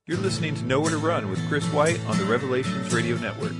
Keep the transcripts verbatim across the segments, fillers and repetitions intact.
You're listening to Nowhere to Run with Chris White on the Revelations Radio Network.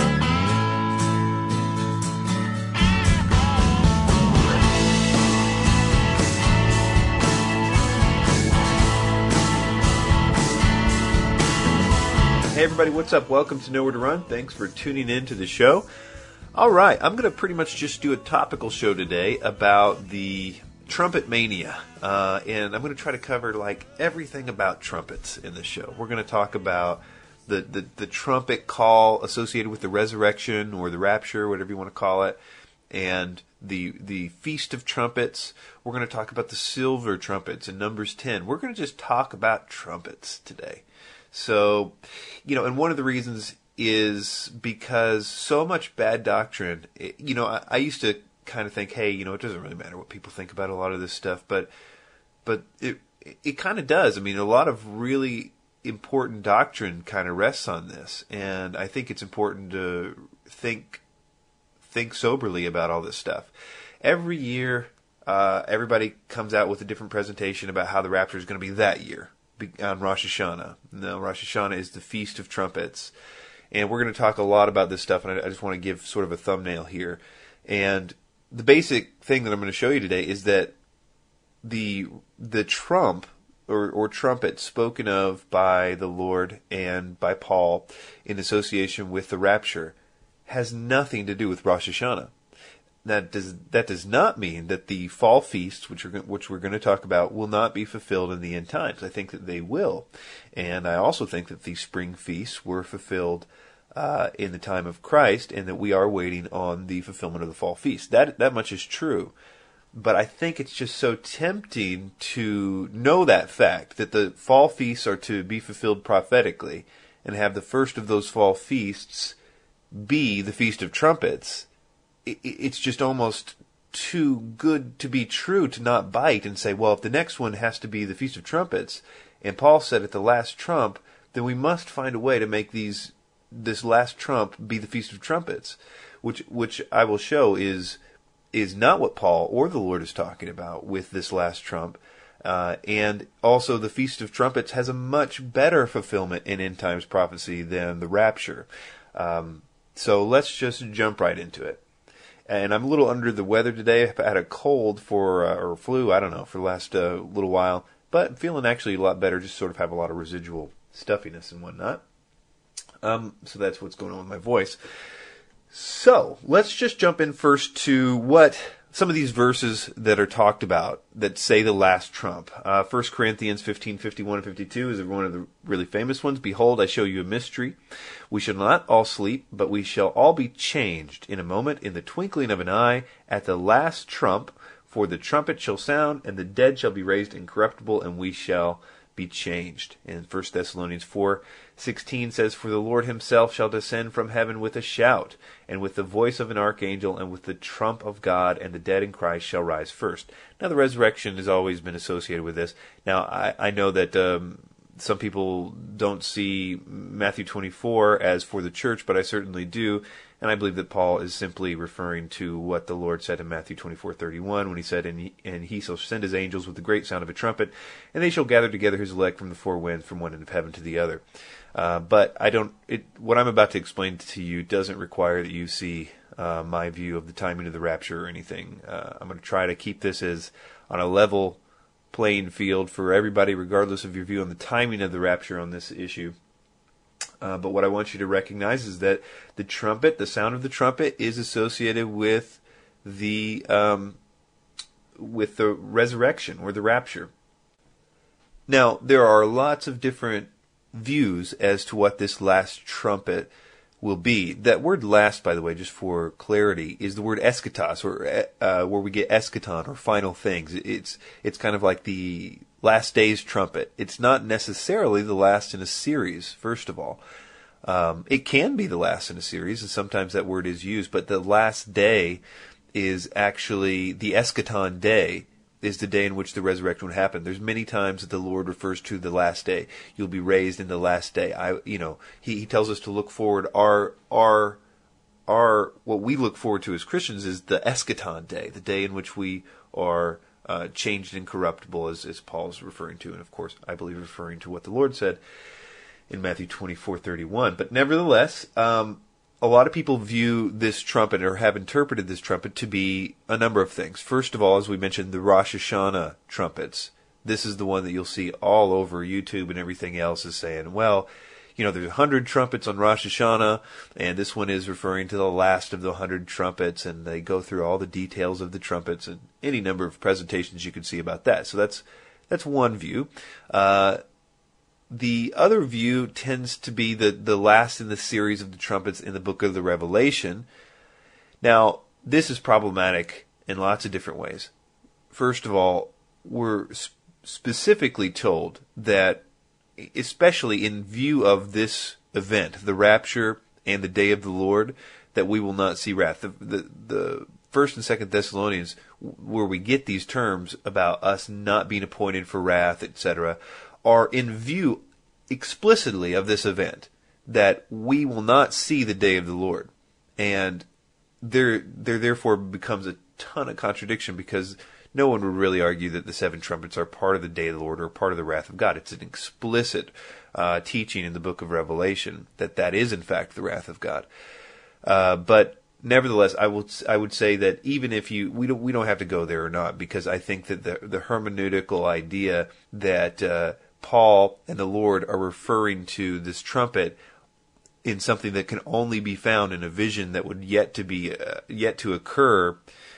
Hey everybody, what's up? Welcome to Nowhere to Run. Thanks for tuning in to the show. All right, I'm going to pretty much just do a topical show today about the trumpet mania, uh, and I'm going to try to cover like everything about trumpets in this show. We're going to talk about the, the, the trumpet call associated with the resurrection or the rapture, whatever you want to call it, and the the Feast of Trumpets. We're going to talk about the silver trumpets in Numbers ten. We're going to just talk about trumpets today. So, you know, and one of the reasons is because so much bad doctrine, it, you know, I, I used to kind of think, hey, you know, it doesn't really matter what people think about a lot of this stuff, but but it it kind of does. I mean, a lot of really important doctrine kind of rests on this, and I think it's important to think think soberly about all this stuff. Every year, uh, everybody comes out with a different presentation about how the rapture is going to be that year on Rosh Hashanah. Now, Rosh Hashanah is the Feast of Trumpets, and we're going to talk a lot about this stuff, and I, I just want to give sort of a thumbnail here. And the basic thing that I'm going to show you today is that the the trump or, or trumpet spoken of by the Lord and by Paul in association with the rapture has nothing to do with Rosh Hashanah. That does that does not mean that the fall feasts, which are which we're going to talk about, will not be fulfilled in the end times. I think that they will, and I also think that the spring feasts were fulfilled uh, in the time of Christ, and that we are waiting on the fulfillment of the fall feast. That that much is true, but I think it's just so tempting to know that fact that the fall feasts are to be fulfilled prophetically, and have the first of those fall feasts be the Feast of Trumpets. It's just almost too good to be true to not bite and say, well, if the next one has to be the Feast of Trumpets, and Paul said at the last trump, then we must find a way to make these this last trump be the Feast of Trumpets, which which I will show is is not what Paul or the Lord is talking about with this last trump. Uh, and also the Feast of Trumpets has a much better fulfillment in end times prophecy than the rapture. Um, so let's just jump right into it. And I'm a little under the weather today. I've had a cold for, uh, or flu, I don't know, for the last uh, little while. But I'm feeling actually a lot better, just sort of have a lot of residual stuffiness and whatnot. Um, so that's what's going on with my voice. So let's just jump in first to what some of these verses that are talked about that say the last trump. Uh, First Corinthians fifteen, fifty-one, and fifty-two is one of the really famous ones. Behold, I show you a mystery. We shall not all sleep, but we shall all be changed in a moment, in the twinkling of an eye, at the last trump. For the trumpet shall sound, and the dead shall be raised incorruptible, and we shall be changed. And First Thessalonians four sixteen says, For the Lord himself shall descend from heaven with a shout, and with the voice of an archangel, and with the trump of God, and the dead in Christ shall rise first. Now the resurrection has always been associated with this. Now I, I know that um, some people don't see Matthew twenty-four as for the church, but I certainly do. And I believe that Paul is simply referring to what the Lord said in Matthew twenty-four thirty-one, when he said, and he, and he shall send his angels with the great sound of a trumpet, and they shall gather together his elect from the four winds, from one end of heaven to the other. Uh, but I don't. It, what I'm about to explain to you doesn't require that you see uh, my view of the timing of the rapture or anything. Uh, I'm going to try to keep this as on a level playing field for everybody, regardless of your view on the timing of the rapture on this issue. Uh, but what I want you to recognize is that the trumpet, the sound of the trumpet, is associated with the um, with the resurrection or the rapture. Now, there are lots of different views as to what this last trumpet will be. That word "last," by the way, just for clarity, is the word eschatos, or uh, where we get eschaton, or final things. It's it's kind of like the last day's trumpet. It's not necessarily the last in a series, first of all. Um, it can be the last in a series, and sometimes that word is used, but the last day is actually the eschaton day, is the day in which the resurrection would happen. There's many times that the Lord refers to the last day. You'll be raised in the last day. I, you know, he, he tells us to look forward. Our, our, our, what we look forward to as Christians is the eschaton day, the day in which we are uh, changed incorruptible, as, as Paul's referring to, and of course, I believe referring to what the Lord said. in Matthew twenty-four thirty-one. But nevertheless, um, a lot of people view this trumpet, or have interpreted this trumpet, to be a number of things. First of all, as we mentioned, the Rosh Hashanah trumpets. This is the one that you'll see all over YouTube and everything else is saying, well, you know, there's a hundred trumpets on Rosh Hashanah, and this one is referring to the last of the hundred trumpets, and they go through all the details of the trumpets and any number of presentations you can see about that. So that's that's one view. Uh, the other view tends to be the, the last in the series of the trumpets in the book of the Revelation. Now, this is problematic in lots of different ways. First of all, we're sp- specifically told that, especially in view of this event, the rapture and the day of the Lord, that we will not see wrath. The, the, the First and Second Thessalonians, where we get these terms about us not being appointed for wrath, et cetera, are in view explicitly of this event, that we will not see the day of the Lord. And there, there therefore becomes a ton of contradiction, because no one would really argue that the seven trumpets are part of the day of the Lord or part of the wrath of God. It's an explicit uh, teaching in the book of Revelation that that is, in fact, the wrath of God. Uh, but nevertheless, I will I would say that even if you we don't we don't have to go there or not, because I think that the the hermeneutical idea that uh, Paul and the Lord are referring to this trumpet in something that can only be found in a vision that would yet to be uh, yet to occur.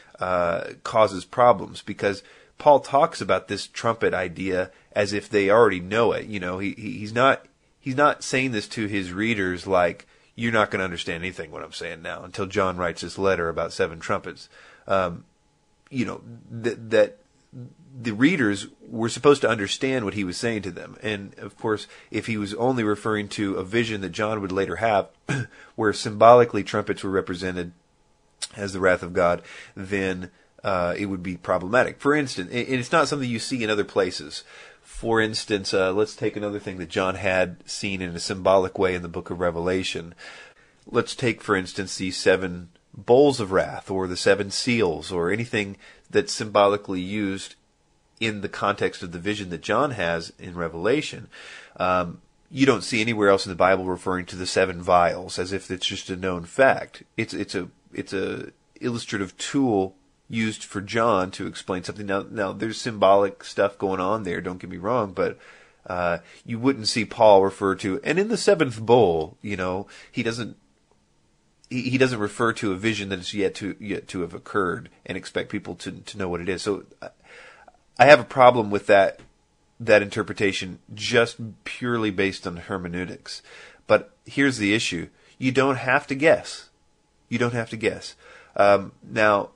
Uh, causes problems, because Paul talks about this trumpet idea as if they already know it. You know, he, he he's not he's not saying this to his readers like, you're not going to understand anything what I'm saying now until John writes this letter about seven trumpets. Um, you know, th- that the readers were supposed to understand what he was saying to them. And of course, if he was only referring to a vision that John would later have, where symbolically trumpets were represented as the wrath of God, then uh, it would be problematic. For instance, and it's not something you see in other places. For instance, uh, let's take another thing that John had seen in a symbolic way in the book of Revelation. Let's take, for instance, the seven bowls of wrath, or the seven seals, or anything that's symbolically used in the context of the vision that John has in Revelation. Um, you don't see anywhere else in the Bible referring to the seven vials as if it's just a known fact. It's it's a It's a illustrative tool used for John to explain something. Now, now there's symbolic stuff going on there, don't get me wrong, but uh, you wouldn't see Paul refer to, and in the seventh bowl, you know, he doesn't he, he doesn't refer to a vision that is yet to yet to have occurred and expect people to to know what it is. So I have a problem with that that interpretation, just purely based on hermeneutics. But here's the issue: you don't have to guess. You don't have to guess. Um, now,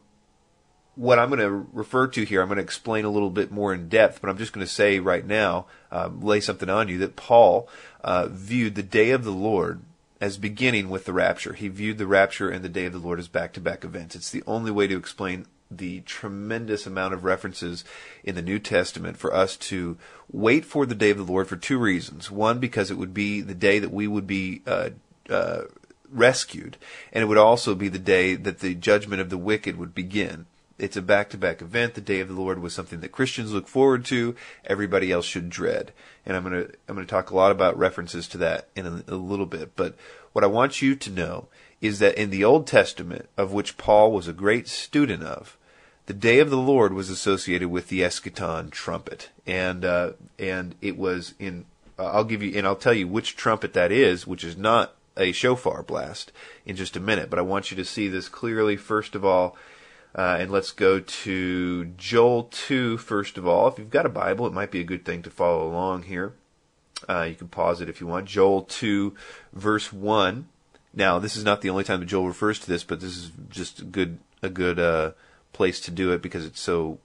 what I'm going to refer to here, I'm going to explain a little bit more in depth, but I'm just going to say right now, um, lay something on you, that Paul uh, viewed the day of the Lord as beginning with the rapture. He viewed the rapture and the day of the Lord as back-to-back events. It's the only way to explain the tremendous amount of references in the New Testament for us to wait for the day of the Lord for two reasons. One, because it would be the day that we would be uh, uh, rescued, and it would also be the day that the judgment of the wicked would begin. It's a back-to-back event. The day of the Lord was something that Christians look forward to. Everybody else should dread. And I'm going to I'm going to talk a lot about references to that in a, a little bit. But what I want you to know is that in the Old Testament, of which Paul was a great student of, the day of the Lord was associated with the eschaton trumpet, and uh, and it was in. Uh, I'll give you and I'll tell you which trumpet that is, which is not a shofar blast, in just a minute. But I want you to see this clearly. First of all, uh, and let's go to Joel two first of all. If you've got a Bible, it might be a good thing to follow along here. Uh, you can pause it if you want. Joel two, verse one. Now, this is not the only time that Joel refers to this, but this is just a good a good uh, place to do it, because it's so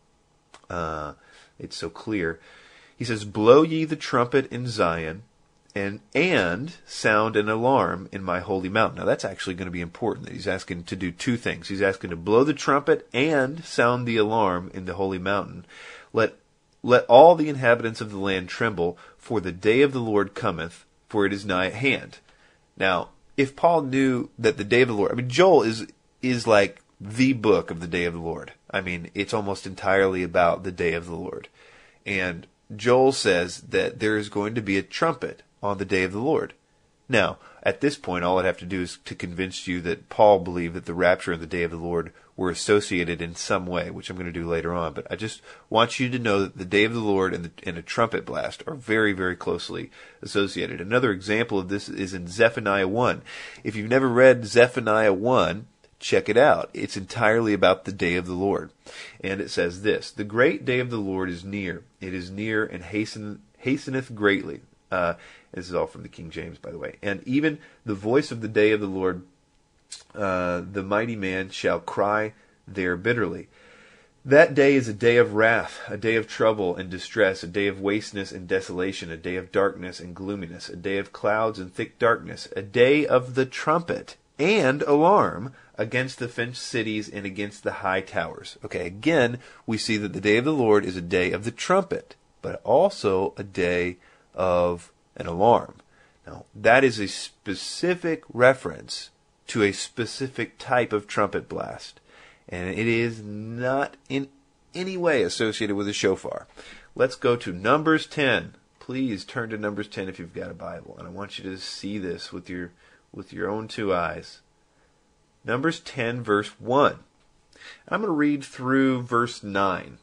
uh, it's so clear. He says, "Blow ye the trumpet in Zion, and and sound an alarm in my holy mountain." Now, that's actually going to be important. He's asking to do two things. He's asking to blow the trumpet and sound the alarm in the holy mountain. Let let all the inhabitants of the land tremble, for the day of the Lord cometh, for it is nigh at hand. Now, if Paul knew that the day of the Lord, I mean, Joel is is like the book of the day of the Lord. I mean, it's almost entirely about the day of the Lord. And Joel says that there is going to be a trumpet on the day of the Lord. Now, at this point, all I'd have to do is to convince you that Paul believed that the rapture and the day of the Lord were associated in some way, which I'm going to do later on. But I just want you to know that the day of the Lord and, the, and a trumpet blast are very, very closely associated. Another example of this is in Zephaniah one. If you've never read Zephaniah one, check it out. It's entirely about the day of the Lord. And it says this: "The great day of the Lord is near. It is near and hasten, hasteneth greatly." Uh, this is all from the King James, by the way. "And even the voice of the day of the Lord, uh, the mighty man shall cry there bitterly. That day is a day of wrath, a day of trouble and distress, a day of wasteness and desolation, a day of darkness and gloominess, a day of clouds and thick darkness, a day of the trumpet and alarm against the fenced cities and against the high towers." Okay, again, we see that the day of the Lord is a day of the trumpet, but also a day of an alarm. Now, that is a specific reference to a specific type of trumpet blast, and it is not in any way associated with a shofar. Let's go to Numbers ten. Please turn to Numbers ten if you've got a Bible, and I want you to see this with your with your own two eyes. Numbers ten, verse one. I'm going to read through verse nine.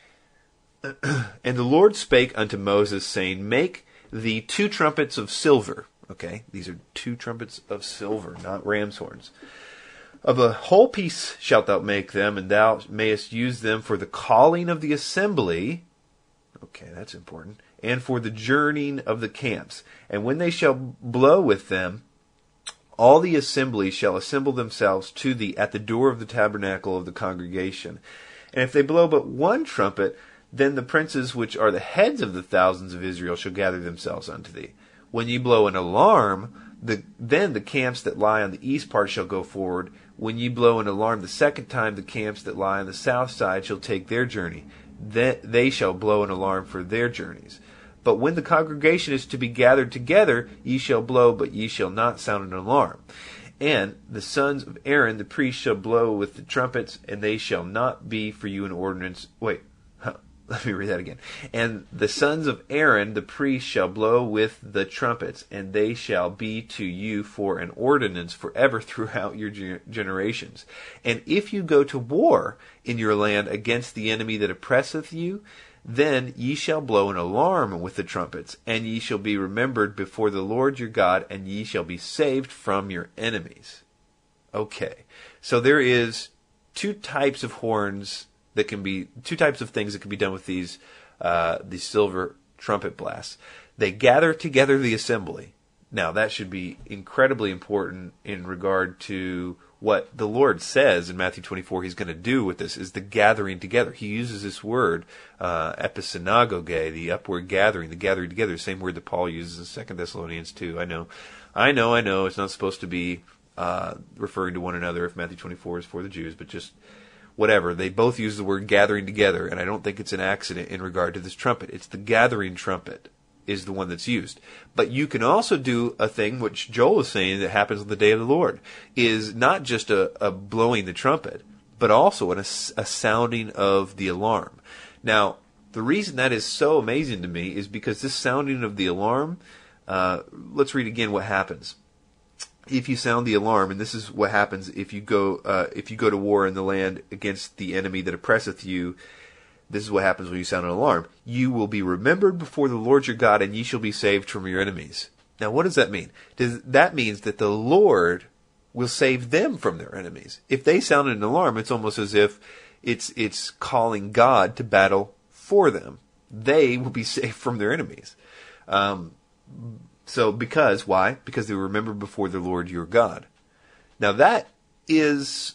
"And the Lord spake unto Moses, saying, Make thee two trumpets of silver." Okay, these are two trumpets of silver, not ram's horns. "Of a whole piece shalt thou make them, and thou mayest use them for the calling of the assembly." Okay, that's important. "And for the journeying of the camps. And when they shall blow with them, all the assembly shall assemble themselves to thee at the door of the tabernacle of the congregation. And if they blow but one trumpet, then the princes which are the heads of the thousands of Israel shall gather themselves unto thee. When ye blow an alarm, the, then the camps that lie on the east part shall go forward. When ye blow an alarm the second time, the camps that lie on the south side shall take their journey. Then they shall blow an alarm for their journeys. But when the congregation is to be gathered together, ye shall blow, but ye shall not sound an alarm. And the sons of Aaron the priest shall blow with the trumpets, and they shall not be for you an ordinance." Wait. Let me read that again. "And the sons of Aaron the priest shall blow with the trumpets, and they shall be to you for an ordinance forever throughout your generations. And if you go to war in your land against the enemy that oppresseth you, then ye shall blow an alarm with the trumpets, and ye shall be remembered before the Lord your God, and ye shall be saved from your enemies." Okay, so there is two types of horns that can be, two types of things that can be done with these uh, these silver trumpet blasts. They gather together the assembly. Now, that should be incredibly important in regard to what the Lord says in Matthew twenty-four he's going to do with this, is the gathering together. He uses this word, uh, episynagoge, the upward gathering, the gathering together, the same word that Paul uses in Second Thessalonians two. I know, I know, I know, it's not supposed to be uh, referring to one another if Matthew twenty-four is for the Jews, but just whatever. They both use the word gathering together, and I don't think it's an accident in regard to this trumpet. It's the gathering trumpet is the one that's used. But you can also do a thing which Joel is saying that happens on the day of the Lord, is not just a, a blowing the trumpet, but also an, a, a sounding of the alarm. Now, the reason that is so amazing to me is because this sounding of the alarm, uh, let's read again what happens. If you sound the alarm, and this is what happens if you go uh, if you go to war in the land against the enemy that oppresseth you, this is what happens when you sound an alarm. You will be remembered before the Lord your God, and ye shall be saved from your enemies. Now, what does that mean? Does, that means that the Lord will save them from their enemies. If they sound an alarm, it's almost as if it's it's calling God to battle for them. They will be saved from their enemies. Um, So, because, why? Because they were remembered before the Lord your God. Now, that is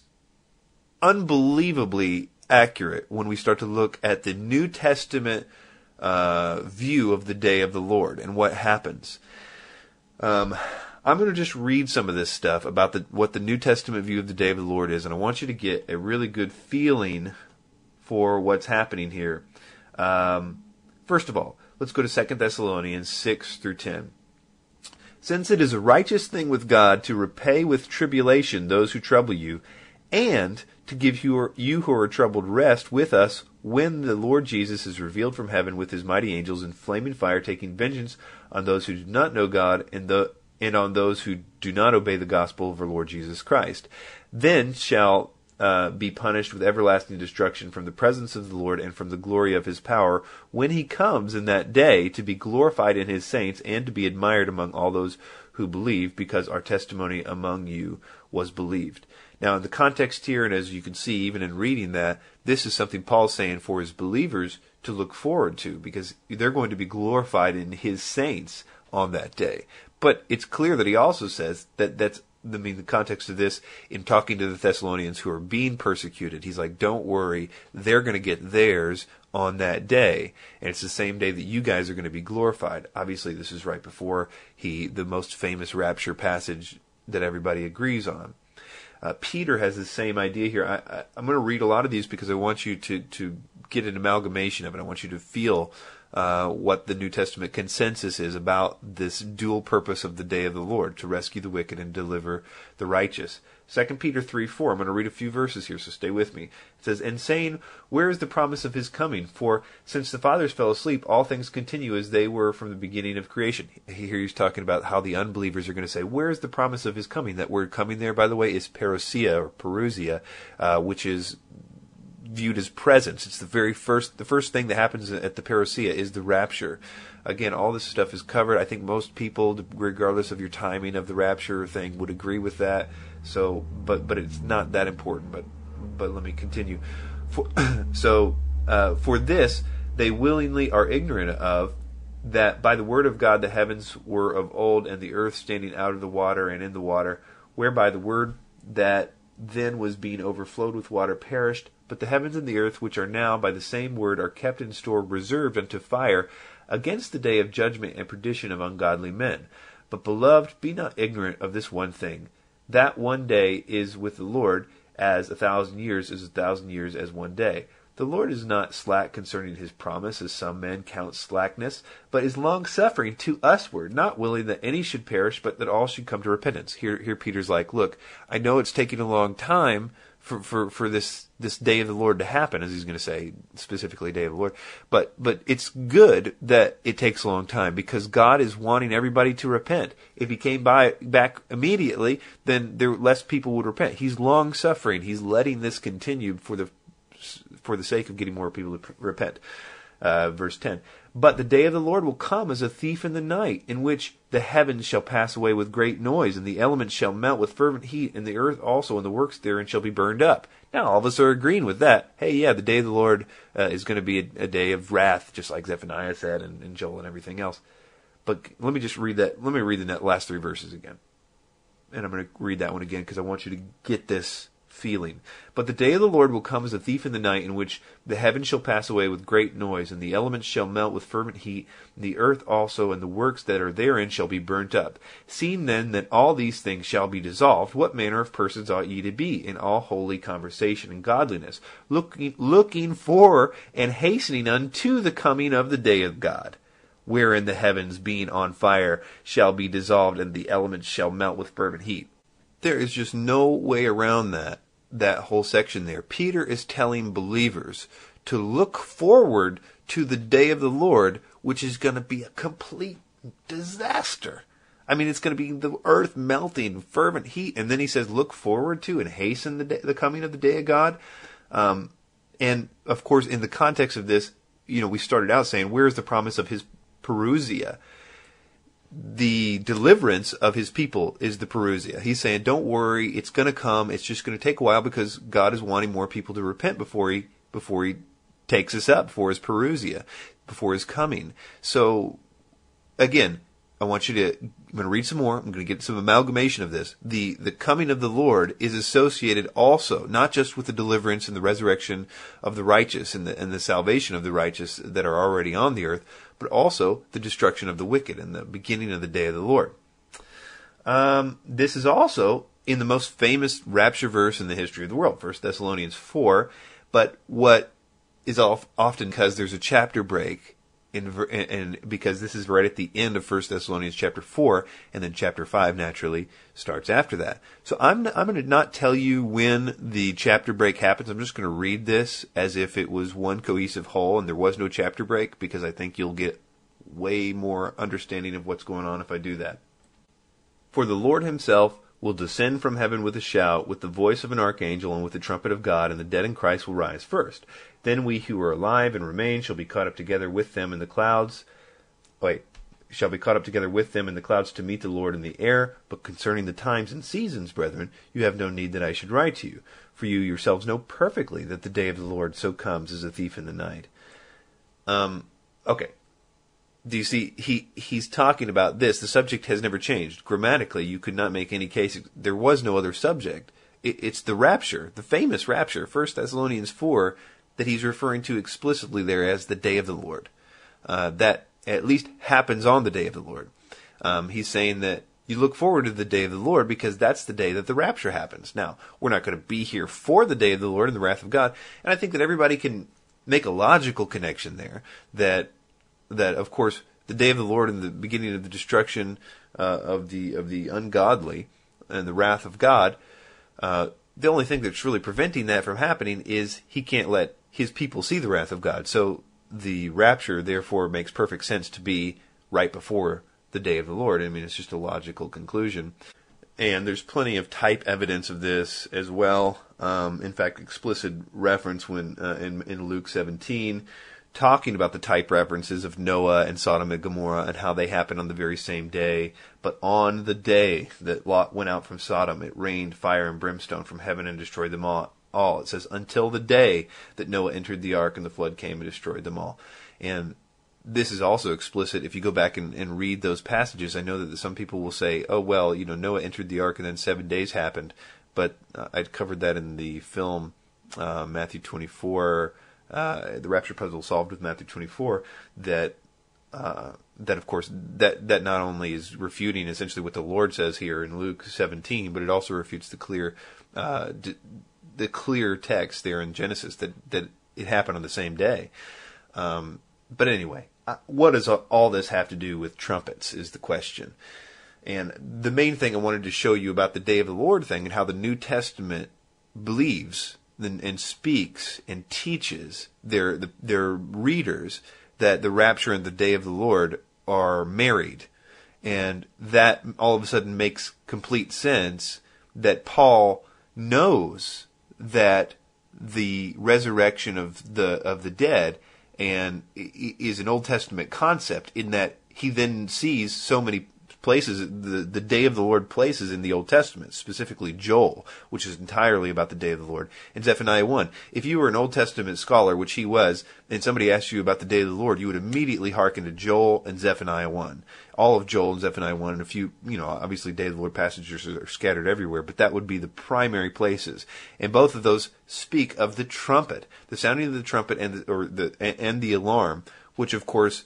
unbelievably accurate when we start to look at the New Testament uh, view of the day of the Lord and what happens. Um, I'm going to just read some of this stuff about the, what the New Testament view of the day of the Lord is, and I want you to get a really good feeling for what's happening here. Um, first of all, let's go to Second Thessalonians six through ten. Since it is a righteous thing with God to repay with tribulation those who trouble you, and to give you, you who are troubled rest with us when the Lord Jesus is revealed from heaven with his mighty angels in flaming fire, taking vengeance on those who do not know God and the and on those who do not obey the gospel of our Lord Jesus Christ. Then shall uh, be punished with everlasting destruction from the presence of the Lord and from the glory of his power, when he comes in that day to be glorified in his saints and to be admired among all those who believe, because our testimony among you was believed. Now, in the context here, and as you can see even in reading that, this is something Paul's saying for his believers to look forward to, because they're going to be glorified in his saints on that day. But it's clear that he also says that that's, I mean, the context of this, in talking to the Thessalonians who are being persecuted, he's like, don't worry, they're going to get theirs on that day. And it's the same day that you guys are going to be glorified. Obviously, this is right before he, the most famous rapture passage that everybody agrees on. Uh, Peter has the same idea here. I, I, I'm going to read a lot of these because I want you to, to get an amalgamation of it. I want you to feel uh, what the New Testament consensus is about this dual purpose of the day of the Lord, to rescue the wicked and deliver the righteous. Second Peter three four, I'm going to read a few verses here, so stay with me. It says, "And saying, where is the promise of his coming? For since the fathers fell asleep, all things continue as they were from the beginning of creation." Here he's talking about how the unbelievers are going to say, where is the promise of his coming? That word coming there, by the way, is parousia or parousia, uh, which is viewed as presence. It's the very first, the first thing that happens at the parousia is the rapture. Again, all this stuff is covered. I think most people, regardless of your timing of the rapture thing, would agree with that. So, but but it's not that important. But but let me continue. For, so uh, for this they willingly are ignorant of, that by the word of God the heavens were of old, and the earth standing out of the water and in the water, whereby the word that then was being overflowed with water perished. But the heavens and the earth, which are now by the same word, are kept in store, reserved unto fire, against the day of judgment and perdition of ungodly men. But, beloved, be not ignorant of this one thing, that one day is with the Lord as a thousand years is a thousand years as one day. The Lord is not slack concerning his promise, as some men count slackness, but is long-suffering to usward, not willing that any should perish, but that all should come to repentance. Here, here Peter's like, look, I know it's taking a long time for, for, for this, this day of the Lord to happen, as he's going to say, specifically day of the Lord. But, but it's good that it takes a long time, because God is wanting everybody to repent. If he came by, back immediately, then there less people would repent. He's long-suffering. He's letting this continue for the for the sake of getting more people to repent. Uh, verse ten. "But the day of the Lord will come as a thief in the night, in which the heavens shall pass away with great noise, and the elements shall melt with fervent heat, and the earth also and the works therein shall be burned up." Now, all of us are agreeing with that. Hey, yeah, the day of the Lord uh, is going to be a, a day of wrath, just like Zephaniah said, and, and Joel and everything else. But let me just read that. Let me read the last three verses again. And I'm going to read that one again because I want you to get this feeling. "But the day of the Lord will come as a thief in the night, in which the heavens shall pass away with great noise, and the elements shall melt with fervent heat, and the earth also and the works that are therein shall be burnt up. Seeing then that all these things shall be dissolved, what manner of persons ought ye to be in all holy conversation and godliness, looking looking for and hastening unto the coming of the day of God, wherein the heavens being on fire shall be dissolved, and the elements shall melt with fervent heat." There is just no way around that. That whole section there. Peter is telling believers to look forward to the day of the Lord, which is going to be a complete disaster. I mean, it's going to be the earth melting, fervent heat, and then he says, look forward to and hasten the day, the coming of the day of God. Um, and of course, in the context of this, you know, we started out saying, where is the promise of his parousia? The deliverance of his people is the parousia. He's saying, don't worry, it's going to come. It's just going to take a while, because God is wanting more people to repent before he before he takes us up, before his parousia, before his coming. So, again, I want you to, I'm going to read some more. I'm going to get some amalgamation of this. The, the coming of the Lord is associated also, not just with the deliverance and the resurrection of the righteous and the, and the salvation of the righteous that are already on the earth, but also the destruction of the wicked and the beginning of the day of the Lord. Um, this is also in the most famous rapture verse in the history of the world, First Thessalonians four, but what is often, because there's a chapter break, In, and because this is right at the end of First Thessalonians chapter four, and then chapter five naturally starts after that. So I'm I'm going to not tell you when the chapter break happens. I'm just going to read this as if it was one cohesive whole and there was no chapter break, because I think you'll get way more understanding of what's going on if I do that. For the Lord himself will descend from heaven with a shout, with the voice of an archangel, and with the trumpet of God, and the dead in Christ will rise first. Then we who are alive and remain shall be caught up together with them in the clouds. Wait, shall be caught up together with them in the clouds to meet the Lord in the air. But concerning the times and seasons, brethren, you have no need that I should write to you. For you yourselves know perfectly that the day of the Lord so comes as a thief in the night. Um, okay. Do you see, he, he's talking about this. The subject has never changed. Grammatically, you could not make any case. There was no other subject. It, it's the rapture, the famous rapture, First Thessalonians four, that he's referring to explicitly there as the day of the Lord. Uh, that at least happens on the day of the Lord. Um, he's saying that you look forward to the day of the Lord because that's the day that the rapture happens. Now, we're not going to be here for the day of the Lord and the wrath of God. And I think that everybody can make a logical connection there that that, of course, the day of the Lord and the beginning of the destruction uh, of the of the ungodly and the wrath of God, uh, the only thing that's really preventing that from happening is he can't let his people see the wrath of God. So the rapture, therefore, makes perfect sense to be right before the day of the Lord. I mean, it's just a logical conclusion. And there's plenty of type evidence of this as well. Um, in fact, explicit reference when uh, in, in Luke seventeen, talking about the type references of Noah and Sodom and Gomorrah and how they happened on the very same day. But on the day that Lot went out from Sodom, it rained fire and brimstone from heaven and destroyed them all. all. It says, until the day that Noah entered the ark and the flood came and destroyed them all. And this is also explicit. If you go back and, and read those passages, I know that some people will say, oh, well, you know, Noah entered the ark and then seven days happened. But uh, I'd covered that in the film uh, Matthew twenty-four, uh, the Rapture Puzzle Solved with Matthew twenty-four, that, uh, that of course, that, that not only is refuting essentially what the Lord says here in Luke seventeen, but it also refutes the clear, uh, d- the clear text there in Genesis that, that it happened on the same day. Um, but anyway, what does all this have to do with trumpets is the question. And the main thing I wanted to show you about the Day of the Lord thing and how the New Testament believes and, and speaks and teaches their the, their readers that the rapture and the Day of the Lord are married. And that all of a sudden makes complete sense that Paul knows that the resurrection of the of the dead and is an Old Testament concept in that he then sees so many places, the, the day of the Lord places in the Old Testament, specifically Joel, which is entirely about the day of the Lord, and Zephaniah one. If you were an Old Testament scholar, which he was, and somebody asked you about the day of the Lord, you would immediately hearken to Joel and Zephaniah one. All of Joel and Zephaniah one, and a few, you know, obviously day of the Lord passages are scattered everywhere, but that would be the primary places. And both of those speak of the trumpet, the sounding of the trumpet and the, or the, and the alarm, which of course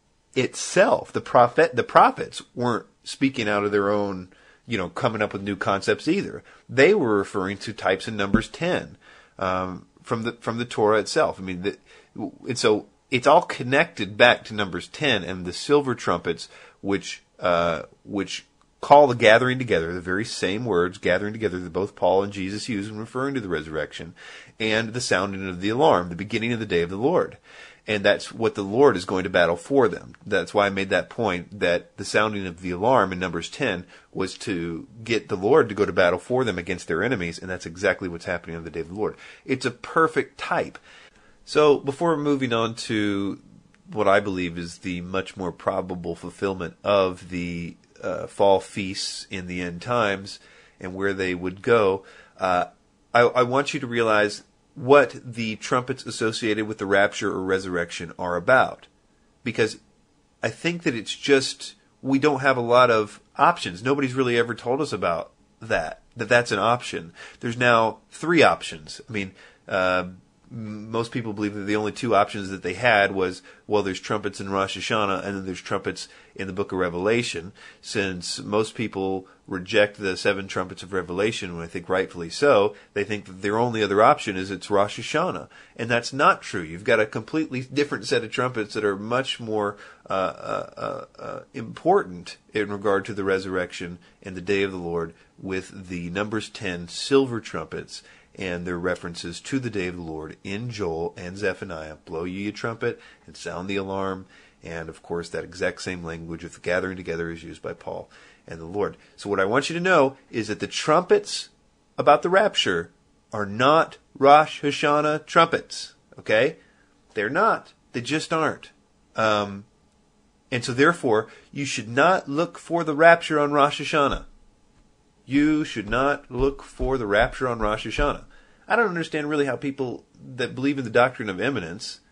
itself, the prophet, the prophets weren't speaking out of their own, you know, coming up with new concepts either. They were referring to types in Numbers ten um, from the from the Torah itself. I mean, the, and so it's all connected back to Numbers ten and the silver trumpets, which uh, which call the gathering together, the very same words, gathering together, that both Paul and Jesus use in referring to the resurrection, and the sounding of the alarm, the beginning of the day of the Lord. And that's what the Lord is going to battle for them. That's why I made that point, that the sounding of the alarm in Numbers ten was to get the Lord to go to battle for them against their enemies, and that's exactly what's happening on the day of the Lord. It's a perfect type. So before moving on to what I believe is the much more probable fulfillment of the uh, fall feasts in the end times and where they would go, uh, I, I want you to realize what the trumpets associated with the rapture or resurrection are about. Because I think that it's just, we don't have a lot of options. Nobody's really ever told us about that, that that's an option. There's now three options. I mean, uh, most people believe that the only two options that they had was, well, there's trumpets in Rosh Hashanah and then there's trumpets in the book of Revelation. Since most people reject the seven trumpets of Revelation, and I think rightfully so, they think that their only other option is it's Rosh Hashanah. And that's not true. You've got a completely different set of trumpets that are much more uh, uh, uh, important in regard to the resurrection and the day of the Lord, with the Numbers ten silver trumpets and their references to the day of the Lord in Joel and Zephaniah. Blow ye a trumpet and sound the alarm, And, of course, that exact same language of the gathering together is used by Paul and the Lord. So what I want you to know is that the trumpets about the rapture are not Rosh Hashanah trumpets, okay? They're not. They just aren't. Um, and so, therefore, you should not look for the rapture on Rosh Hashanah. You should not look for the rapture on Rosh Hashanah. I don't understand really how people that believe in the doctrine of imminence,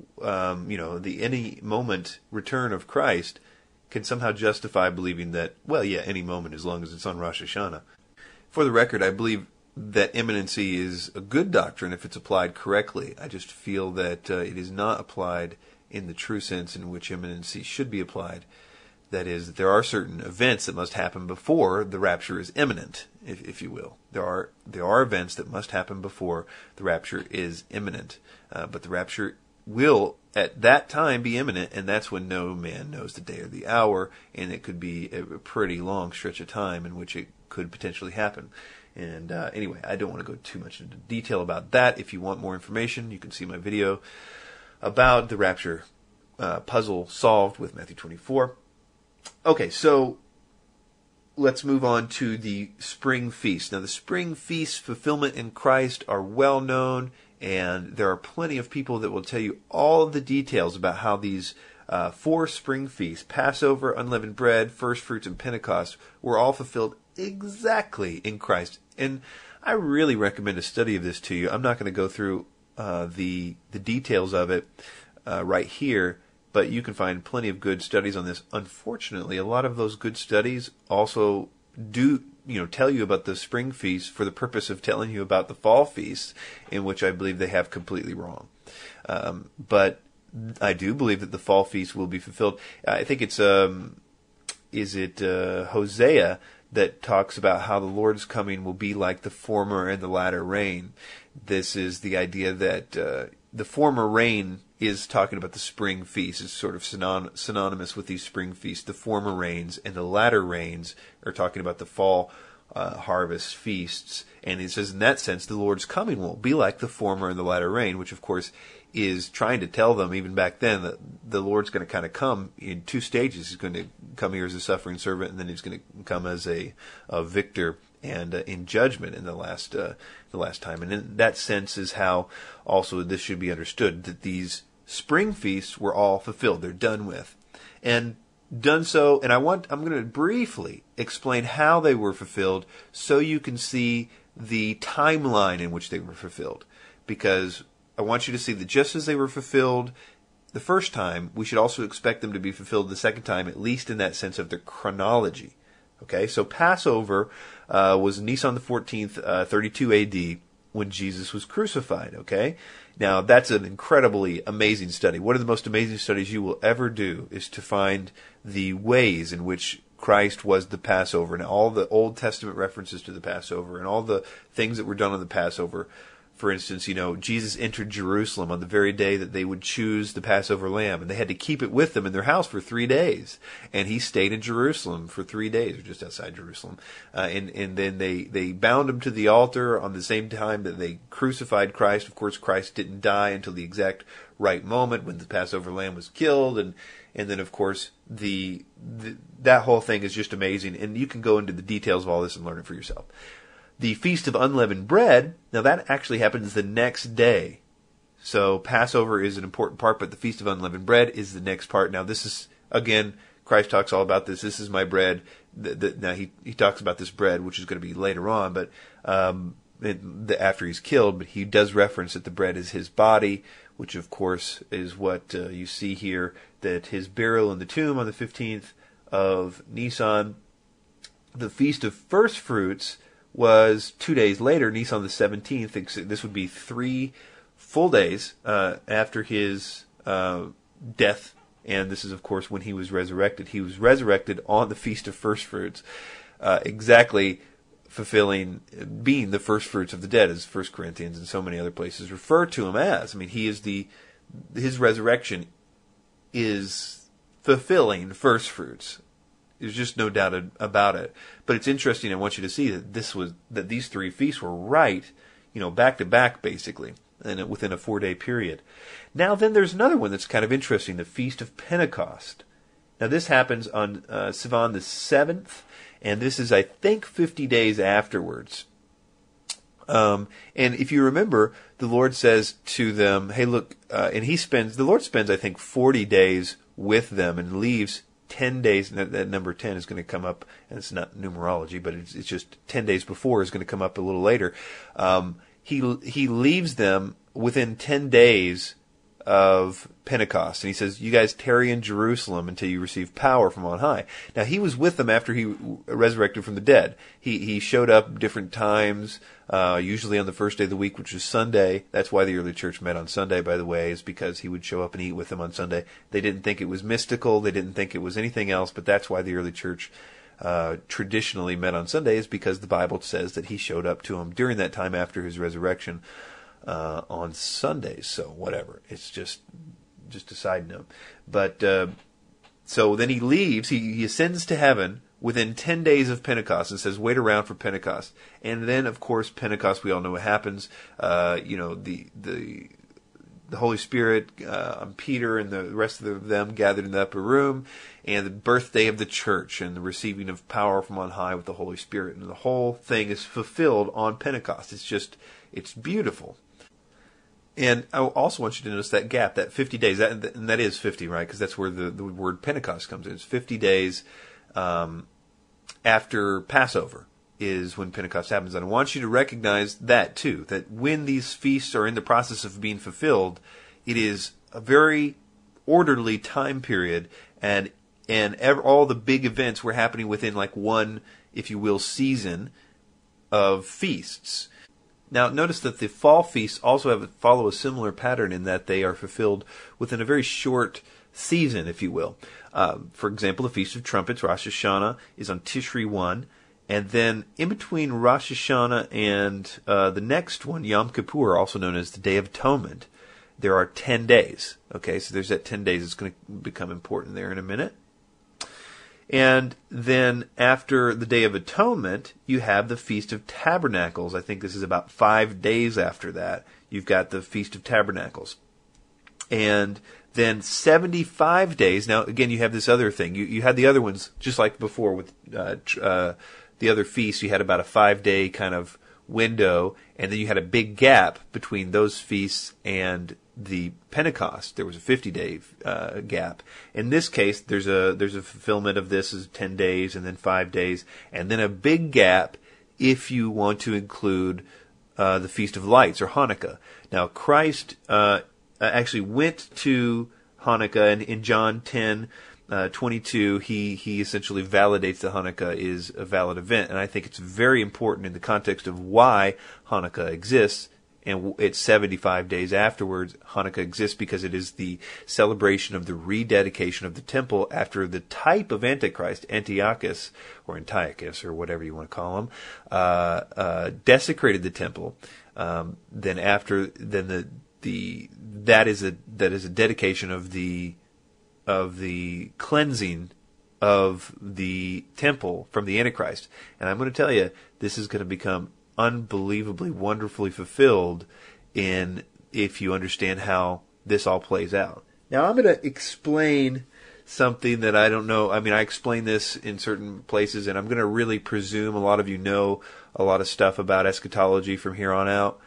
um, you know, the any moment return of Christ, can somehow justify believing that, well, yeah, any moment as long as it's on Rosh Hashanah. For the record, I believe that imminency is a good doctrine if it's applied correctly. I just feel that uh, it is not applied in the true sense in which imminency should be applied. That is, that there are certain events that must happen before the rapture is imminent, if, if you will. There are there are events that must happen before the rapture is imminent. Uh, but the rapture will, at that time, be imminent, and that's when no man knows the day or the hour, and it could be a pretty long stretch of time in which it could potentially happen. And uh, anyway, I don't want to go too much into detail about that. If you want more information, you can see my video about the rapture uh, puzzle solved with Matthew twenty-four. Okay, so let's move on to the spring feast. Now, the spring feast fulfillment in Christ are well known, and there are plenty of people that will tell you all of the details about how these uh, four spring feasts, Passover, unleavened bread, first fruits, and Pentecost, were all fulfilled exactly in Christ. And I really recommend a study of this to you. I'm not going to go through uh, the the details of it uh, right here, but you can find plenty of good studies on this. Unfortunately, a lot of those good studies also do, you know, tell you about the spring feast for the purpose of telling you about the fall feasts, in which I believe they have completely wrong. Um, but I do believe that the fall feast will be fulfilled. I think it's um, is it uh, Hosea that talks about how the Lord's coming will be like the former and the latter rain. This is the idea that uh, the former rain is talking about the spring feast. It's sort of synon- synonymous with these spring feasts. The former rains and the latter rains are talking about the fall uh, harvest feasts. And it says in that sense, the Lord's coming will be like the former and the latter rain, which of course is trying to tell them even back then that the Lord's going to kind of come in two stages. He's going to come here as a suffering servant, and then he's going to come as a, a victor and uh, in judgment in the last uh, the last time. And in that sense is how also this should be understood, that these spring feasts were all fulfilled. They're done with. And done so, and I want I'm going to briefly explain how they were fulfilled so you can see the timeline in which they were fulfilled. Because I want you to see that just as they were fulfilled the first time, we should also expect them to be fulfilled the second time, at least in that sense of the chronology. Okay, so Passover uh, was Nisan the fourteenth, uh, thirty-two A D, when Jesus was crucified. Okay, now that's an incredibly amazing study. One of the most amazing studies you will ever do is to find the ways in which Christ was the Passover, and all the Old Testament references to the Passover, and all the things that were done on the Passover. For instance, you know, Jesus entered Jerusalem on the very day that they would choose the Passover lamb, and they had to keep it with them in their house for three days. And he stayed in Jerusalem for three days, or just outside Jerusalem. Uh, and, and then they, they bound him to the altar on the same time that they crucified Christ. Of course, Christ didn't die until the exact right moment when the Passover lamb was killed. And, and then, of course, the, the that whole thing is just amazing. And you can go into the details of all this and learn it for yourself. The Feast of Unleavened Bread, now that actually happens the next day. So Passover is an important part, but the Feast of Unleavened Bread is the next part. Now this is, again, Christ talks all about this. This is my bread. The, the, now he, he talks about this bread, which is going to be later on, but um, it, the, after he's killed. But he does reference that the bread is his body, which of course is what uh, you see here, that his burial in the tomb on the fifteenth of Nisan. The Feast of First Fruits was two days later, Nisan the seventeenth. This would be three full days uh, after his uh, death. And this is, of course, when he was resurrected. He was resurrected on the Feast of First Fruits, uh, exactly fulfilling, being the first fruits of the dead, as First Corinthians and so many other places refer to him as. I mean, he is the, his resurrection is fulfilling first fruits. There's just no doubt about it. But it's interesting. I want you to see that this was that these three feasts were right, you know, back to back, basically. in a, within a four-day period. Now then there's another one that's kind of interesting, the Feast of Pentecost. Now this happens on uh, Sivan the seventh, and this is, I think, fifty days afterwards. Um, and if you remember, the Lord says to them, hey, look, uh, and he spends, the Lord spends, I think, forty days with them and leaves ten days, and that, that number ten is going to come up, and it's not numerology, but it's, it's just ten days before is going to come up a little later. Um, he, he leaves them within ten days of Pentecost, and he says, you guys tarry in Jerusalem until you receive power from on high. Now, he was with them after he resurrected from the dead. He he showed up different times, uh, usually on the first day of the week, which was Sunday. That's why the early church met on Sunday, by the way, is because he would show up and eat with them on Sunday. They didn't think it was mystical. They didn't think it was anything else, but that's why the early church uh, traditionally met on Sundays, because the Bible says that he showed up to them during that time after his resurrection. Uh, on Sundays, so whatever. It's just just a side note. But uh, so then he leaves. He, he ascends to heaven within ten days of Pentecost and says, "Wait around for Pentecost." And then, of course, Pentecost. We all know what happens. Uh, you know, the the the Holy Spirit, uh, Peter and the rest of them gathered in the upper room, and the birthday of the church and the receiving of power from on high with the Holy Spirit, and the whole thing is fulfilled on Pentecost. It's just, it's beautiful. And I also want you to notice that gap, that fifty days, that, and that is fifty, right? Because that's where the, the word Pentecost comes in. It's fifty days um, after Passover is when Pentecost happens. And I want you to recognize that, too, that when these feasts are in the process of being fulfilled, it is a very orderly time period, and and ever, all the big events were happening within like one, if you will, season of feasts. Now, notice that the fall feasts also have follow a similar pattern in that they are fulfilled within a very short season, if you will. Uh, for example, the Feast of Trumpets, Rosh Hashanah, is on Tishri one, and then in between Rosh Hashanah and uh, the next one, Yom Kippur, also known as the Day of Atonement, there are ten days. Okay, so there's that ten days. It's going to become important there in a minute. And then after the Day of Atonement, you have the Feast of Tabernacles. I think this is about five days after that. You've got the Feast of Tabernacles. And then seventy-five days. Now, again, you have this other thing. You you had the other ones, just like before with uh, uh, the other feasts. You had about a five-day kind of window, and then you had a big gap between those feasts and the Pentecost. There was a fifty-day uh, gap. In this case, there's a there's a fulfillment of this is ten days, and then five days, and then a big gap if you want to include uh, the Feast of Lights or Hanukkah. Now, Christ uh, actually went to Hanukkah, and in John ten uh, twenty-two, he he essentially validates that Hanukkah is a valid event, and I think it's very important in the context of why Hanukkah exists. And it's seventy-five days afterwards. Hanukkah exists because it is the celebration of the rededication of the temple after the type of Antichrist, Antiochus, or Antiochus, or whatever you want to call him, uh, uh, desecrated the temple. Um, then after, then the the that is a that is a dedication of the of the cleansing of the temple from the Antichrist. And I'm going to tell you, this is going to become unbelievably wonderfully fulfilled in if you understand how this all plays out. Now I'm going to explain something that I don't know. I mean, I explain this in certain places, and I'm going to really presume a lot of you know a lot of stuff about eschatology from here on out.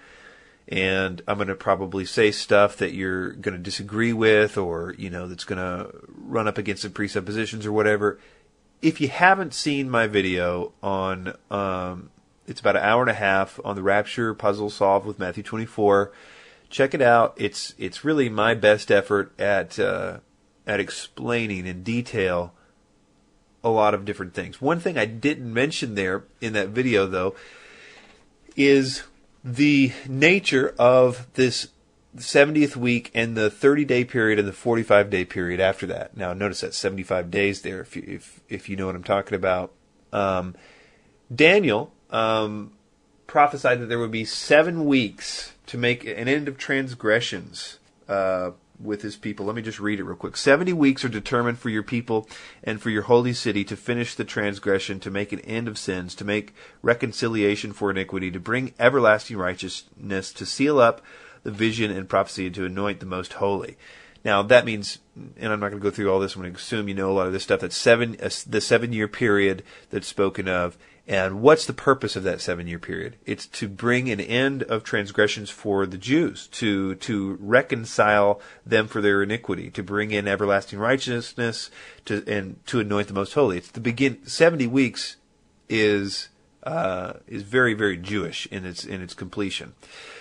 And I'm going to probably say stuff that you're going to disagree with, or, you know, that's going to run up against some presuppositions or whatever. If you haven't seen my video on um it's about an hour and a half on the Rapture puzzle solved with Matthew twenty-four. Check it out. It's it's really my best effort at uh, at explaining in detail a lot of different things. One thing I didn't mention there in that video, though, is the nature of this seventieth week and the thirty-day period and the forty-five day period after that. Now, notice that seventy-five days there, if you, if if you know what I'm talking about. Um, Daniel Um, prophesied that there would be seven weeks to make an end of transgressions uh, with his people. Let me just read it real quick. Seventy weeks are determined for your people and for your holy city to finish the transgression, to make an end of sins, to make reconciliation for iniquity, to bring everlasting righteousness, to seal up the vision and prophecy and to anoint the most holy. Now, that means, and I'm not going to go through all this, I'm going to assume you know a lot of this stuff, that's seven, uh, the seven-year period that's spoken of. And what's the purpose of that seven-year period? It's to bring an end of transgressions for the Jews, to to reconcile them for their iniquity, to bring in everlasting righteousness, to and to anoint the most holy. It's the begin. Seventy weeks is uh, is very very Jewish in its in its completion.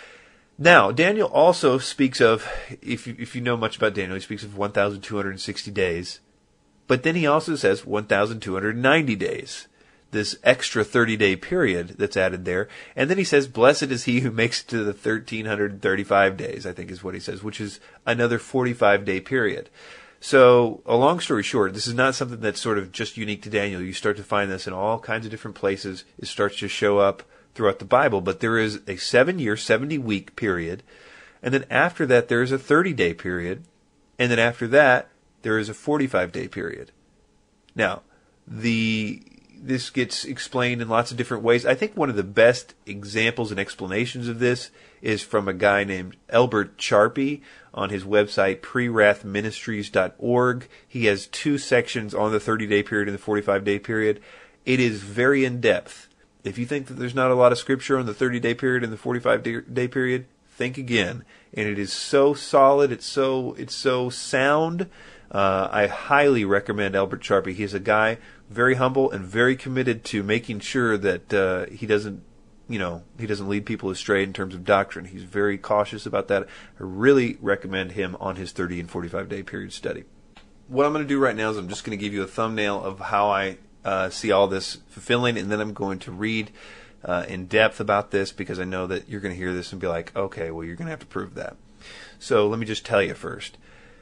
Now, Daniel also speaks of, if you, if you know much about Daniel, he speaks of one thousand two hundred sixty days, but then he also says one thousand two hundred ninety days. This extra thirty-day period that's added there. And then he says, blessed is he who makes it to the one thousand three hundred thirty-five days, I think is what he says, which is another forty-five day period. So, a long story short, this is not something that's sort of just unique to Daniel. You start to find this in all kinds of different places. It starts to show up throughout the Bible. But there is a seven-year, seventy-week period. And then after that, there is a thirty-day period. And then after that, there is a forty-five day period. Now, the... This gets explained in lots of different ways. I think one of the best examples and explanations of this is from a guy named Elbert Charpy on his website, pre wrath ministries dot org. He has two sections on the thirty-day period and the forty-five day period. It is very in-depth. If you think that there's not a lot of scripture on the thirty-day period and the forty-five day period, think again. And it is so solid, it's so it's so sound. Uh, I highly recommend Elbert Charpy. He's a guy very humble and very committed to making sure that uh, he doesn't, you know, he doesn't lead people astray in terms of doctrine. He's very cautious about that. I really recommend him on his thirty and forty-five day period study. What I'm going to do right now is I'm just going to give you a thumbnail of how I uh, see all this fulfilling, and then I'm going to read uh, in depth about this because I know that you're going to hear this and be like, okay, well, you're going to have to prove that. So let me just tell you first.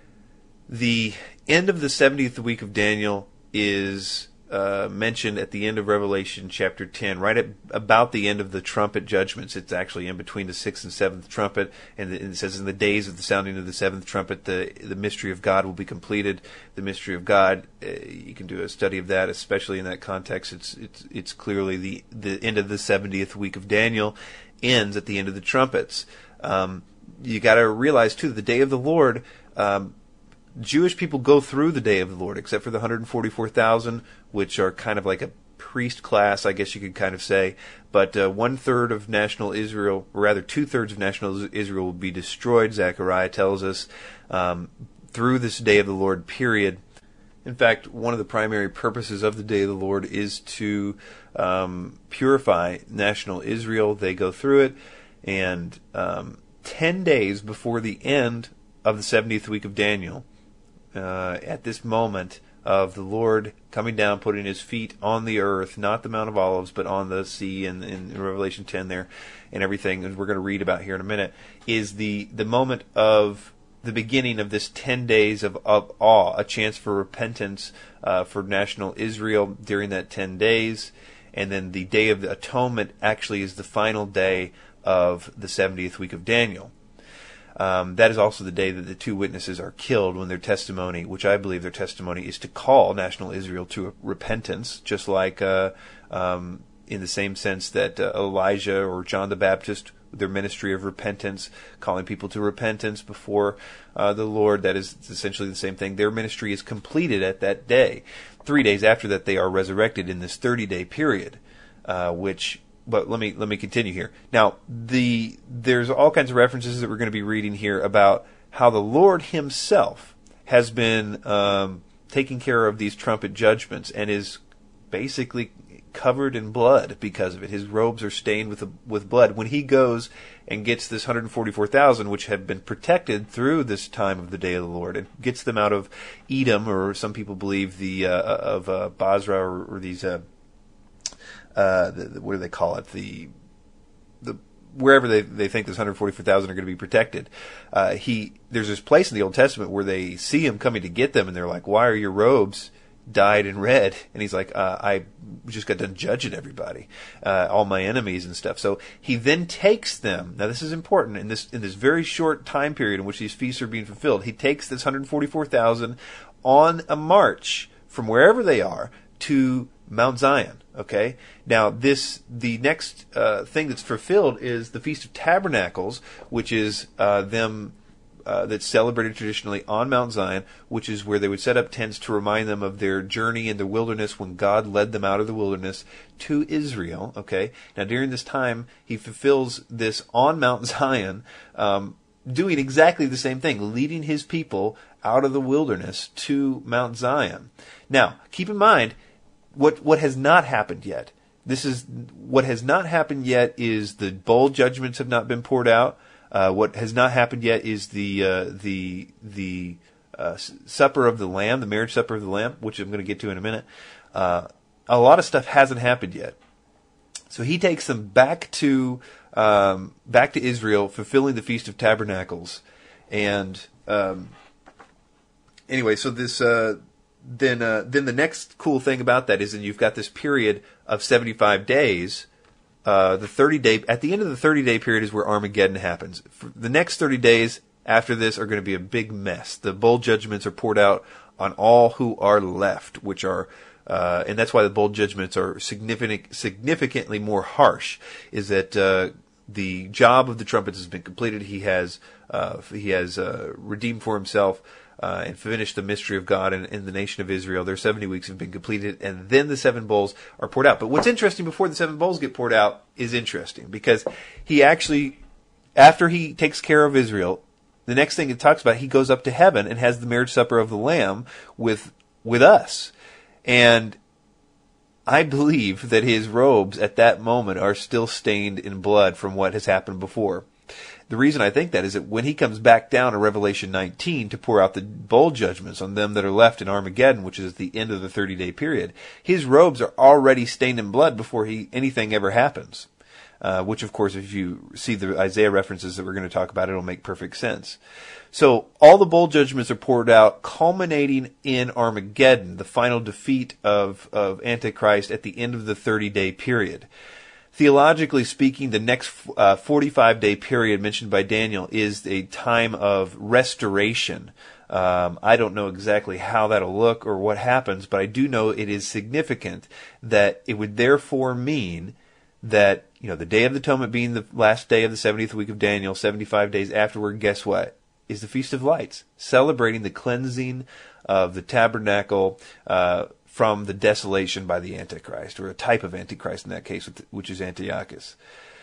The end of the seventieth week of Daniel is uh, mentioned at the end of Revelation chapter ten, right at about the end of the trumpet judgments. It's actually in between the sixth and seventh trumpet, and it says, in the days of the sounding of the seventh trumpet, the the mystery of God will be completed. The mystery of God, uh, you can do a study of that, especially in that context. It's it's it's clearly the the end of the seventieth week of Daniel ends at the end of the trumpets. Um, you got to realize too, the day of the Lord. Um, Jewish people go through the day of the Lord, except for the one hundred forty-four thousand, which are kind of like a priest class, I guess you could kind of say. But uh, one-third of national Israel, or rather two-thirds of national Israel will be destroyed, Zechariah tells us, um, through this day of the Lord period. In fact, one of the primary purposes of the day of the Lord is to um, purify national Israel. They go through it, and um, ten days before the end of the seventieth week of Daniel, Uh, at this moment of the Lord coming down, putting his feet on the earth, not the Mount of Olives, but on the sea, and in Revelation ten there, and everything that we're going to read about here in a minute, is the, the moment of the beginning of this ten days of, of awe, a chance for repentance uh, for national Israel during that ten days, and then the Day of the Atonement actually is the final day of the seventieth week of Daniel. Um, that is also the day that the two witnesses are killed when their testimony, which I believe their testimony is to call national Israel to repentance, just like uh, um, in the same sense that uh, Elijah or John the Baptist, their ministry of repentance, calling people to repentance before uh, the Lord, that is essentially the same thing. Their ministry is completed at that day. Three days after that, they are resurrected in this thirty-day period, uh, which... But let me let me continue here. Now, the there's all kinds of references that we're going to be reading here about how the Lord himself has been um, taking care of these trumpet judgments and is basically covered in blood because of it. His robes are stained with with blood. When he goes and gets this one hundred forty-four thousand, which have been protected through this time of the day of the Lord, and gets them out of Edom, or some people believe the uh, of uh, Basra, or, or these... Uh, Uh, the, the, what do they call it? The the wherever they they think this one hundred forty-four thousand are going to be protected. Uh, he there's this place in the Old Testament where they see him coming to get them, and they're like, "Why are your robes dyed in red?" And he's like, uh, "I just got done judging everybody, uh, all my enemies and stuff." So he then takes them. Now this is important in this in this very short time period in which these feasts are being fulfilled. He takes this one hundred forty-four thousand on a march from wherever they are to Mount Zion. Okay. Now, this the next uh, thing that's fulfilled is the Feast of Tabernacles, which is uh, them uh, that's celebrated traditionally on Mount Zion, which is where they would set up tents to remind them of their journey in the wilderness when God led them out of the wilderness to Israel. Okay. Now, during this time, he fulfills this on Mount Zion, um, doing exactly the same thing, leading his people out of the wilderness to Mount Zion. Now, keep in mind, what what has not happened yet. This is what has not happened yet is the bowl judgments have not been poured out. Uh, what has not happened yet is the uh, the the uh, supper of the Lamb, the marriage supper of the Lamb, which I'm going to get to in a minute. Uh, a lot of stuff hasn't happened yet. So he takes them back to um, back to Israel, fulfilling the Feast of Tabernacles, and um, anyway, so this. Uh, Then, uh, then the next cool thing about that is that you've got this period of seventy-five days. Uh, the thirty day at the end of the thirty day period is where Armageddon happens. For the next thirty days after this are going to be a big mess. The bowl judgments are poured out on all who are left, which are, uh, and that's why the bowl judgments are significant, significantly more harsh. Is that uh, the job of the trumpets has been completed? He has, uh, he has uh, redeemed for himself. Uh, and finish the mystery of God in, in the nation of Israel. Their seventy weeks have been completed, and then the seven bowls are poured out. But what's interesting before the seven bowls get poured out is interesting, because he actually, after he takes care of Israel, the next thing it talks about, he goes up to heaven and has the marriage supper of the Lamb with with us. And I believe that his robes at that moment are still stained in blood from what has happened before. The reason I think that is that when he comes back down to Revelation nineteen to pour out the bowl judgments on them that are left in Armageddon, which is the end of the thirty day period, his robes are already stained in blood before he anything ever happens. Uh, which, of course, if you see the Isaiah references that we're going to talk about, it'll make perfect sense. So all the bowl judgments are poured out, culminating in Armageddon, the final defeat of, of Antichrist at the end of the thirty day period. Theologically speaking, the next uh, forty-five day period mentioned by Daniel is a time of restoration. Um, I don't know exactly how that'll look or what happens, but I do know it is significant that it would therefore mean that, you know, the Day of the Atonement being the last day of the seventieth week of Daniel, seventy-five days afterward, guess what? Is the Feast of Lights, celebrating the cleansing of the tabernacle, uh, from the desolation by the Antichrist, or a type of Antichrist in that case, which is Antiochus.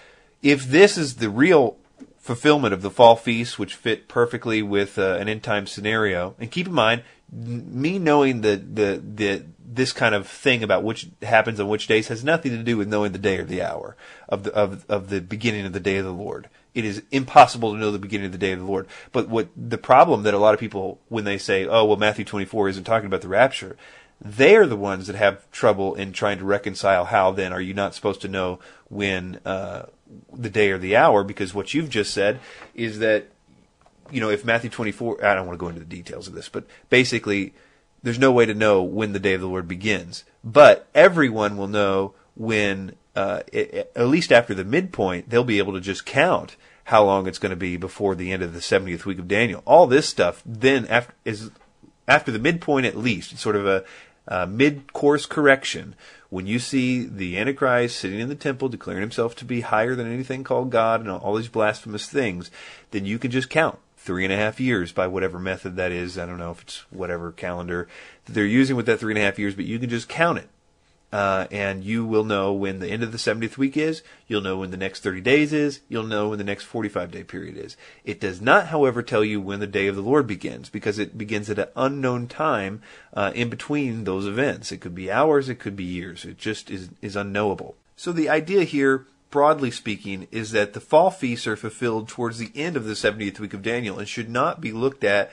If this is the real fulfillment of the fall feast, which fit perfectly with uh, an end time scenario, and keep in mind, me knowing the, the, the, this kind of thing about which happens on which days has nothing to do with knowing the day or the hour of the, of, of the beginning of the day of the Lord. It is impossible to know the beginning of the day of the Lord. But what the problem that a lot of people, when they say, oh, well, Matthew twenty-four isn't talking about the rapture, they are the ones that have trouble in trying to reconcile how then are you not supposed to know when uh, the day or the hour, because what you've just said is that, you know, if Matthew twenty-four, I don't want to go into the details of this, but basically there's no way to know when the day of the Lord begins. But everyone will know when, uh, it, at least after the midpoint, they'll be able to just count how long it's going to be before the end of the seventieth week of Daniel. All this stuff then after, is after the midpoint at least. It's sort of a Uh, mid-course correction. When you see the Antichrist sitting in the temple declaring himself to be higher than anything called God and all these blasphemous things, then you can just count three and a half years by whatever method that is. I don't know if it's whatever calendar that they're using with that three and a half years, but you can just count it. Uh, and you will know when the end of the seventieth week is. You'll know when the next thirty days is. You'll know when the next forty-five day period is. It does not, however, tell you when the day of the Lord begins, because it begins at an unknown time uh, in between those events. It could be hours, it could be years. It just is, is unknowable. So the idea here, broadly speaking, is that the fall feasts are fulfilled towards the end of the seventieth week of Daniel and should not be looked at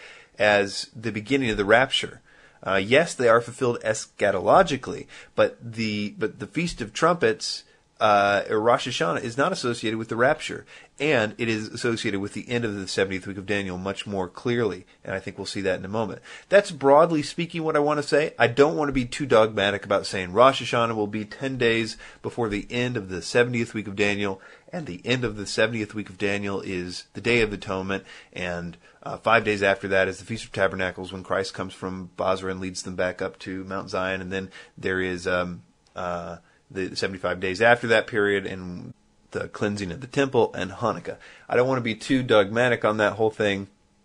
as the beginning of the rapture. Uh, yes, they are fulfilled eschatologically, but the but the Feast of Trumpets, uh, or Rosh Hashanah, is not associated with the rapture, and it is associated with the end of the seventieth week of Daniel much more clearly, and I think we'll see that in a moment. That's broadly speaking what I want to say. I don't want to be too dogmatic about saying Rosh Hashanah will be ten days before the end of the seventieth week of Daniel, and the end of the seventieth week of Daniel is the Day of Atonement, and Uh, five days after that is the Feast of Tabernacles, when Christ comes from Basra and leads them back up to Mount Zion. And then there is um, uh, the seventy-five days after that period, and the cleansing of the temple, and Hanukkah. I don't want to be too dogmatic on that whole thing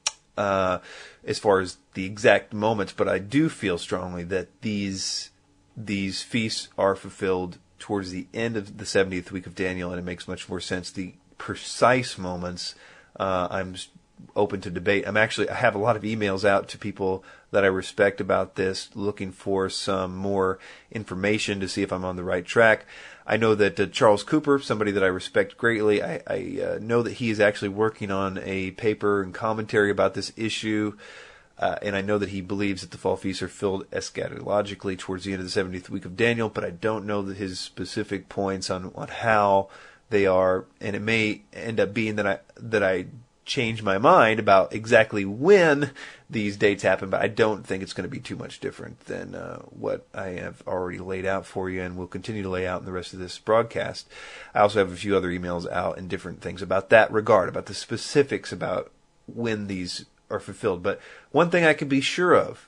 uh, as far as the exact moments, but I do feel strongly that these these feasts are fulfilled towards the end of the seventieth week of Daniel, and it makes much more sense. The precise moments, uh, I'm open to debate. I'm actually, I have a lot of emails out to people that I respect about this, looking for some more information to see if I'm on the right track. I know that uh, Charles Cooper, somebody that I respect greatly, I, I uh, know that he is actually working on a paper and commentary about this issue. Uh, and I know that he believes that the fall feasts are filled eschatologically towards the end of the seventieth week of Daniel, but I don't know that his specific points on, on how they are, and it may end up being that I that I change my mind about exactly when these dates happen, but I don't think it's going to be too much different than uh, what I have already laid out for you and will continue to lay out in the rest of this broadcast. I also have a few other emails out and different things about that regard, about the specifics about when these are fulfilled. But one thing I can be sure of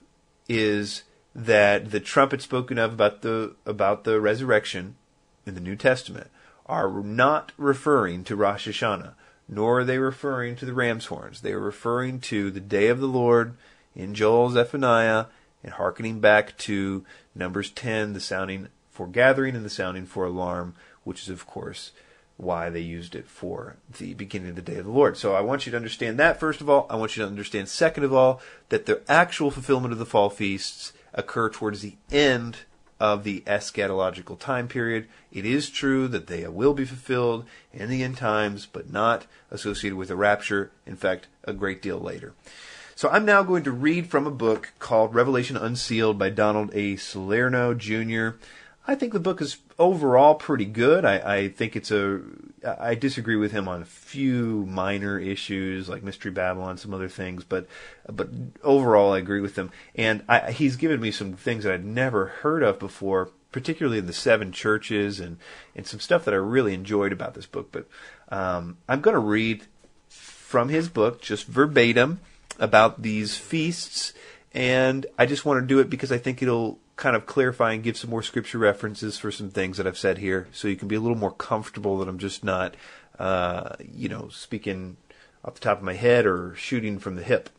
is that the trumpet spoken of about the about the resurrection in the New Testament are not referring to Rosh Hashanah, nor are they referring to the ram's horns. They are referring to the day of the Lord in Joel, Zephaniah, and hearkening back to Numbers ten, the sounding for gathering and the sounding for alarm, which is, of course, why they used it for the beginning of the day of the Lord. So I want you to understand that, first of all. I want you to understand, second of all, that the actual fulfillment of the fall feasts occur towards the end of the eschatological time period. It is true that they will be fulfilled in the end times, but not associated with a rapture. In fact, a great deal later. So I'm now going to read from a book called Revelation Unsealed by Donald A. Salerno, Junior I think the book is overall pretty good. I, I think it's a... I disagree with him on a few minor issues like Mystery Babylon, some other things, but but overall I agree with him. And I, he's given me some things that I'd never heard of before, particularly in the seven churches, and, and some stuff that I really enjoyed about this book. But um, I'm going to read from his book, just verbatim, about these feasts, and I just want to do it because I think it'll kind of clarify and give some more scripture references for some things that I've said here, so you can be a little more comfortable that I'm just not, uh, you know, speaking off the top of my head or shooting from the hip.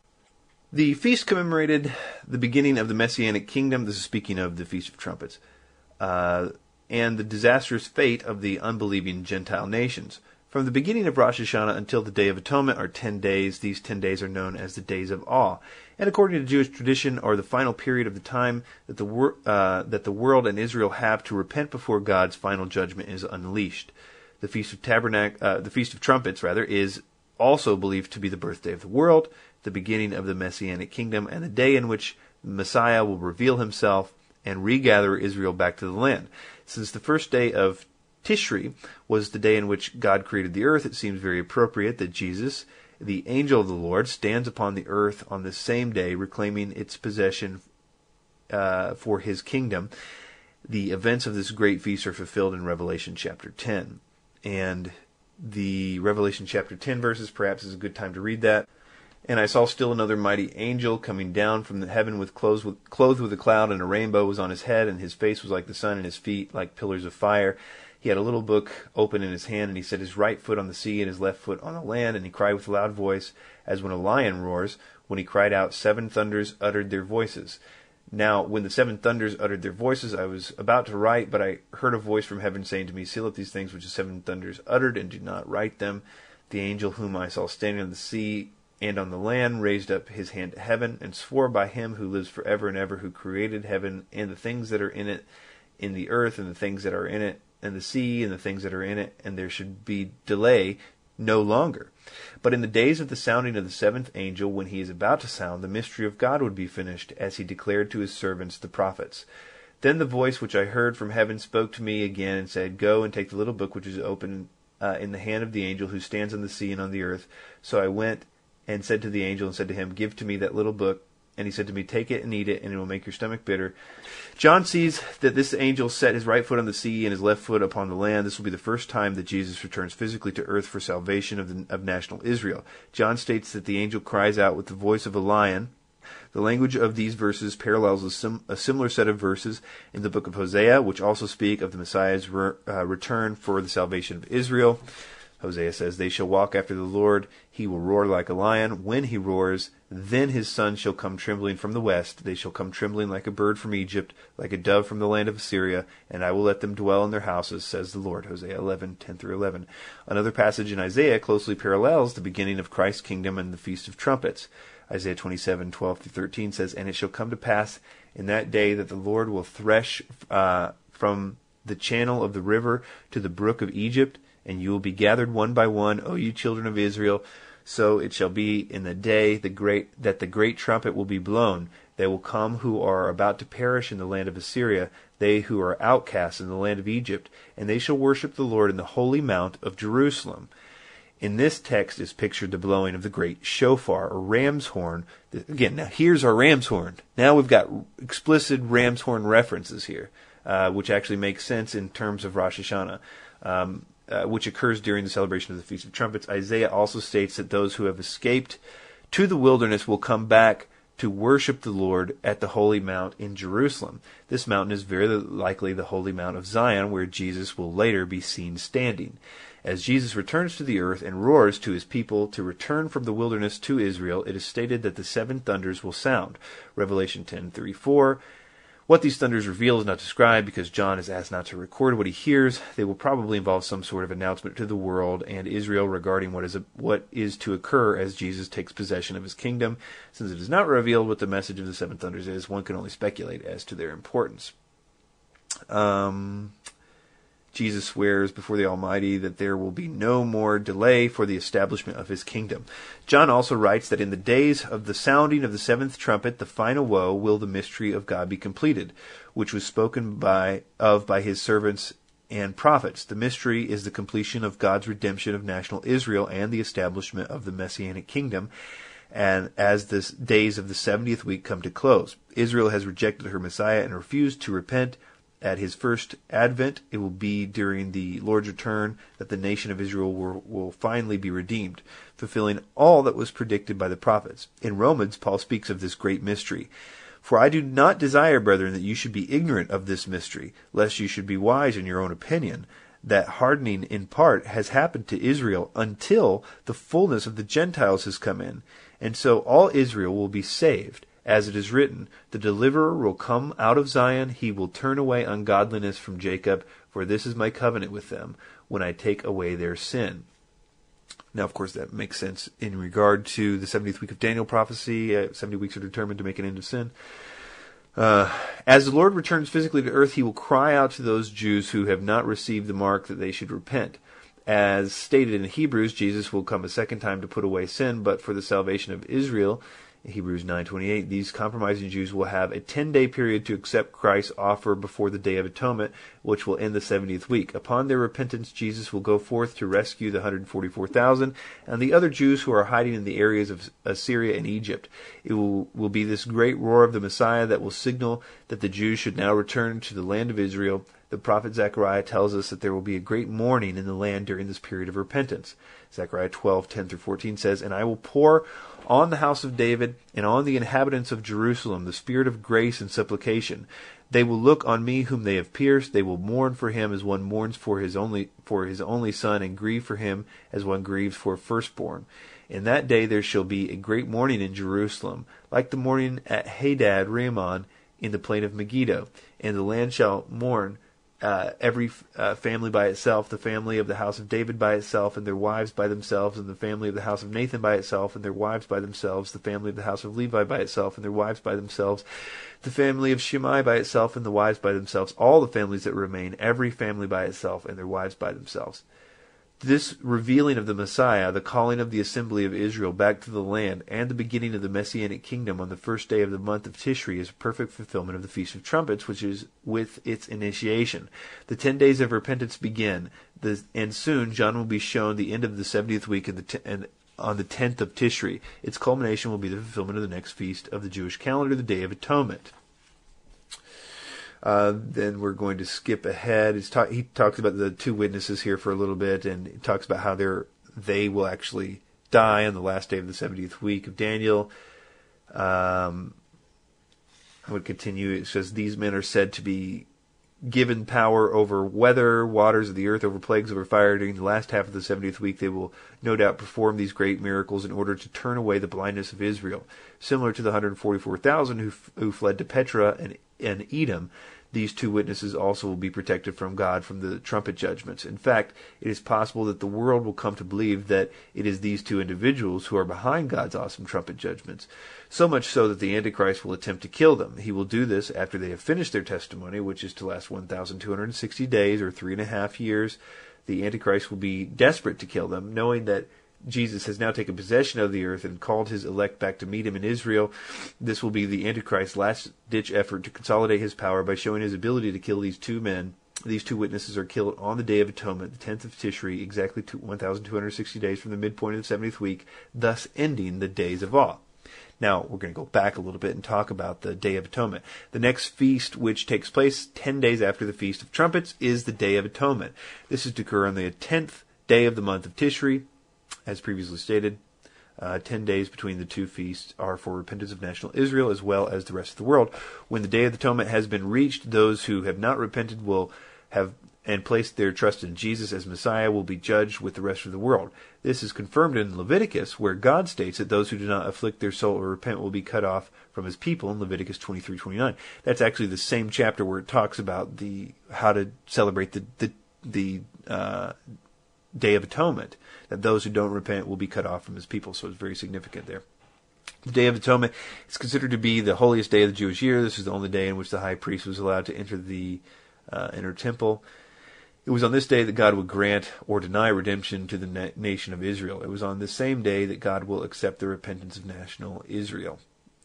The feast commemorated the beginning of the Messianic kingdom. This is speaking of the Feast of Trumpets, uh, and the disastrous fate of the unbelieving Gentile nations. From the beginning of Rosh Hashanah until the Day of Atonement are ten days. These ten days are known as the Days of Awe, and according to Jewish tradition, are the final period of the time that the wor- uh, that the world and Israel have to repent before God's final judgment is unleashed. The Feast of Tabernac- uh, the Feast of Trumpets, rather, is also believed to be the birthday of the world, the beginning of the Messianic kingdom, and the day in which Messiah will reveal himself and regather Israel back to the land. Since the first day of Tishri was the day in which God created the earth, it seems very appropriate that Jesus, the angel of the Lord, stands upon the earth on this same day, reclaiming its possession uh, for his kingdom. The events of this great feast are fulfilled in Revelation chapter ten. And the Revelation chapter ten verses, perhaps is a good time to read that. And I saw still another mighty angel coming down from the heaven with clothes with, clothed with a cloud, and a rainbow was on his head, and his face was like the sun, and his feet like pillars of fire. He had a little book open in his hand, and he set his right foot on the sea and his left foot on the land, and he cried with a loud voice, as when a lion roars. When he cried out, seven thunders uttered their voices. Now, when the seven thunders uttered their voices, I was about to write, but I heard a voice from heaven saying to me, seal up these things which the seven thunders uttered, and do not write them. The angel whom I saw standing on the sea and on the land raised up his hand to heaven, and swore by him who lives forever and ever, who created heaven and the things that are in it, in the earth and the things that are in it, and the sea and the things that are in it, and there should be delay no longer. But in the days of the sounding of the seventh angel, when he is about to sound, the mystery of God would be finished, as he declared to his servants the prophets. Then the voice which I heard from heaven spoke to me again, and said, go and take the little book which is open uh, in the hand of the angel who stands on the sea and on the earth. So I went and said to the angel, and said to him, give to me that little book. And he said to me, take it and eat it, and it will make your stomach bitter. John sees that this angel set his right foot on the sea and his left foot upon the land. This will be the first time that Jesus returns physically to earth for salvation of, the, of national Israel. John states that the angel cries out with the voice of a lion, The language of these verses parallels a, sim- a similar set of verses in the book of Hosea, which also speak of the Messiah's re- uh, return for the salvation of Israel. Hosea says, "They shall walk after the Lord. He will roar like a lion. When he roars, then his sons shall come trembling from the west. They shall come trembling like a bird from Egypt, like a dove from the land of Assyria. And I will let them dwell in their houses, says the Lord." Hosea eleven, ten through eleven. Another passage in Isaiah closely parallels the beginning of Christ's kingdom and the Feast of Trumpets. Isaiah twenty-seven, twelve through thirteen says, "And it shall come to pass in that day that the Lord will thresh uh, from the channel of the river to the brook of Egypt, and you will be gathered one by one, O you children of Israel. So it shall be in the day the great that the great trumpet will be blown. They will come who are about to perish in the land of Assyria, they who are outcasts in the land of Egypt, and they shall worship the Lord in the holy mount of Jerusalem." In this text is pictured the blowing of the great shofar, or ram's horn. Again, now here's our ram's horn. Now we've got explicit ram's horn references here, uh, which actually makes sense in terms of Rosh Hashanah. Um, Uh, which occurs during the celebration of the Feast of Trumpets. Isaiah also states that those who have escaped to the wilderness will come back to worship the Lord at the Holy Mount in Jerusalem. This mountain is very likely the Holy Mount of Zion, where Jesus will later be seen standing. As Jesus returns to the earth and roars to his people to return from the wilderness to Israel, it is stated that the seven thunders will sound. Revelation ten thirty-four. What these thunders reveal is not described because John is asked not to record what he hears. They will probably involve some sort of announcement to the world and Israel regarding what is a, what is to occur as Jesus takes possession of his kingdom. Since it is not revealed what the message of the seven thunders is, one can only speculate as to their importance. Um... Jesus swears before the Almighty that there will be no more delay for the establishment of his kingdom. John also writes that in the days of the sounding of the seventh trumpet, the final woe, will the mystery of God be completed, which was spoken by of by his servants and prophets. The mystery is the completion of God's redemption of national Israel and the establishment of the Messianic kingdom. And as the days of the seventieth week come to close, Israel has rejected her Messiah and refused to repent. At his first advent, it will be during the Lord's return that the nation of Israel will, will finally be redeemed, fulfilling all that was predicted by the prophets. In Romans, Paul speaks of this great mystery. "For I do not desire, brethren, that you should be ignorant of this mystery, lest you should be wise in your own opinion, that hardening in part has happened to Israel until the fullness of the Gentiles has come in. And so all Israel will be saved. As it is written, the deliverer will come out of Zion, he will turn away ungodliness from Jacob, for this is my covenant with them, when I take away their sin." Now, of course, that makes sense in regard to the seventieth week of Daniel prophecy. Uh, seventy weeks are determined to make an end of sin. Uh, as the Lord returns physically to earth, he will cry out to those Jews who have not received the mark that they should repent. As stated in Hebrews, Jesus will come a second time to put away sin, but for the salvation of Israel, Hebrews nine twenty-eight, these compromising Jews will have a ten-day period to accept Christ's offer before the Day of Atonement, which will end the seventieth week. Upon their repentance, Jesus will go forth to rescue the one hundred forty-four thousand and the other Jews who are hiding in the areas of Assyria and Egypt. It will, will be this great roar of the Messiah that will signal that the Jews should now return to the land of Israel. The prophet Zechariah tells us that there will be a great mourning in the land during this period of repentance. Zechariah twelve, ten through fourteen says, "And I will pour on the house of David and on the inhabitants of Jerusalem the spirit of grace and supplication. They will look on me whom they have pierced. They will mourn for him as one mourns for his only for his only son, and grieve for him as one grieves for a firstborn. In that day there shall be a great mourning in Jerusalem, like the mourning at Hadad Rimmon in the plain of Megiddo. And the land shall mourn, Uh, every uh, family by itself, the family of the house of David by itself, and their wives by themselves, and the family of the house of Nathan by itself, and their wives by themselves, the family of the house of Levi by itself, and their wives by themselves, the family of Shimei by itself, and the wives by themselves, all the families that remain, every family by itself, and their wives by themselves." This revealing of the Messiah, the calling of the assembly of Israel back to the land, and the beginning of the Messianic kingdom on the first day of the month of Tishri is a perfect fulfillment of the Feast of Trumpets, which is with its initiation. The ten days of repentance begin, the, and soon John will be shown the end of the seventieth week of the t- and on the tenth of Tishri. Its culmination will be the fulfillment of the next feast of the Jewish calendar, the Day of Atonement. Uh, then we're going to skip ahead. It's talk, he talks about the two witnesses here for a little bit, and he talks about how they're, they will actually die on the last day of the seventieth week of Daniel. Um, I would continue. It says, these men are said to be given power over weather, waters of the earth, over plagues, over fire. During the last half of the seventieth week, they will no doubt perform these great miracles in order to turn away the blindness of Israel. Similar to the one hundred forty-four thousand who, who fled to Petra and, and Edom, these two witnesses also will be protected from God from the trumpet judgments. In fact, it is possible that the world will come to believe that it is these two individuals who are behind God's awesome trumpet judgments. So much so that the Antichrist will attempt to kill them. He will do this after they have finished their testimony, which is to last one thousand two hundred sixty days or three and a half years. The Antichrist will be desperate to kill them, knowing that Jesus has now taken possession of the earth and called his elect back to meet him in Israel. This will be the Antichrist's last-ditch effort to consolidate his power by showing his ability to kill these two men. These two witnesses are killed on the Day of Atonement, the tenth of Tishri, exactly one thousand two hundred sixty days from the midpoint of the seventieth week, thus ending the days of awe. Now, we're going to go back a little bit and talk about the Day of Atonement. The next feast, which takes place ten days after the Feast of Trumpets, is the Day of Atonement. This is to occur on the tenth day of the month of Tishri. As previously stated, uh, ten days between the two feasts are for repentance of national Israel as well as the rest of the world. When the Day of Atonement has been reached, those who have not repented will have and placed their trust in Jesus as Messiah will be judged with the rest of the world. This is confirmed in Leviticus, where God states that those who do not afflict their soul or repent will be cut off from his people in Leviticus twenty-three twenty-nine. That's actually the same chapter where it talks about the how to celebrate the the, the uh, Day of Atonement, that those who don't repent will be cut off from his people. So it's very significant there. The Day of Atonement is considered to be the holiest day of the Jewish year. This is the only day in which the high priest was allowed to enter the uh, inner temple. It was on this day that God would grant or deny redemption to the na- nation of Israel. It was on this same day that God will accept the repentance of national Israel.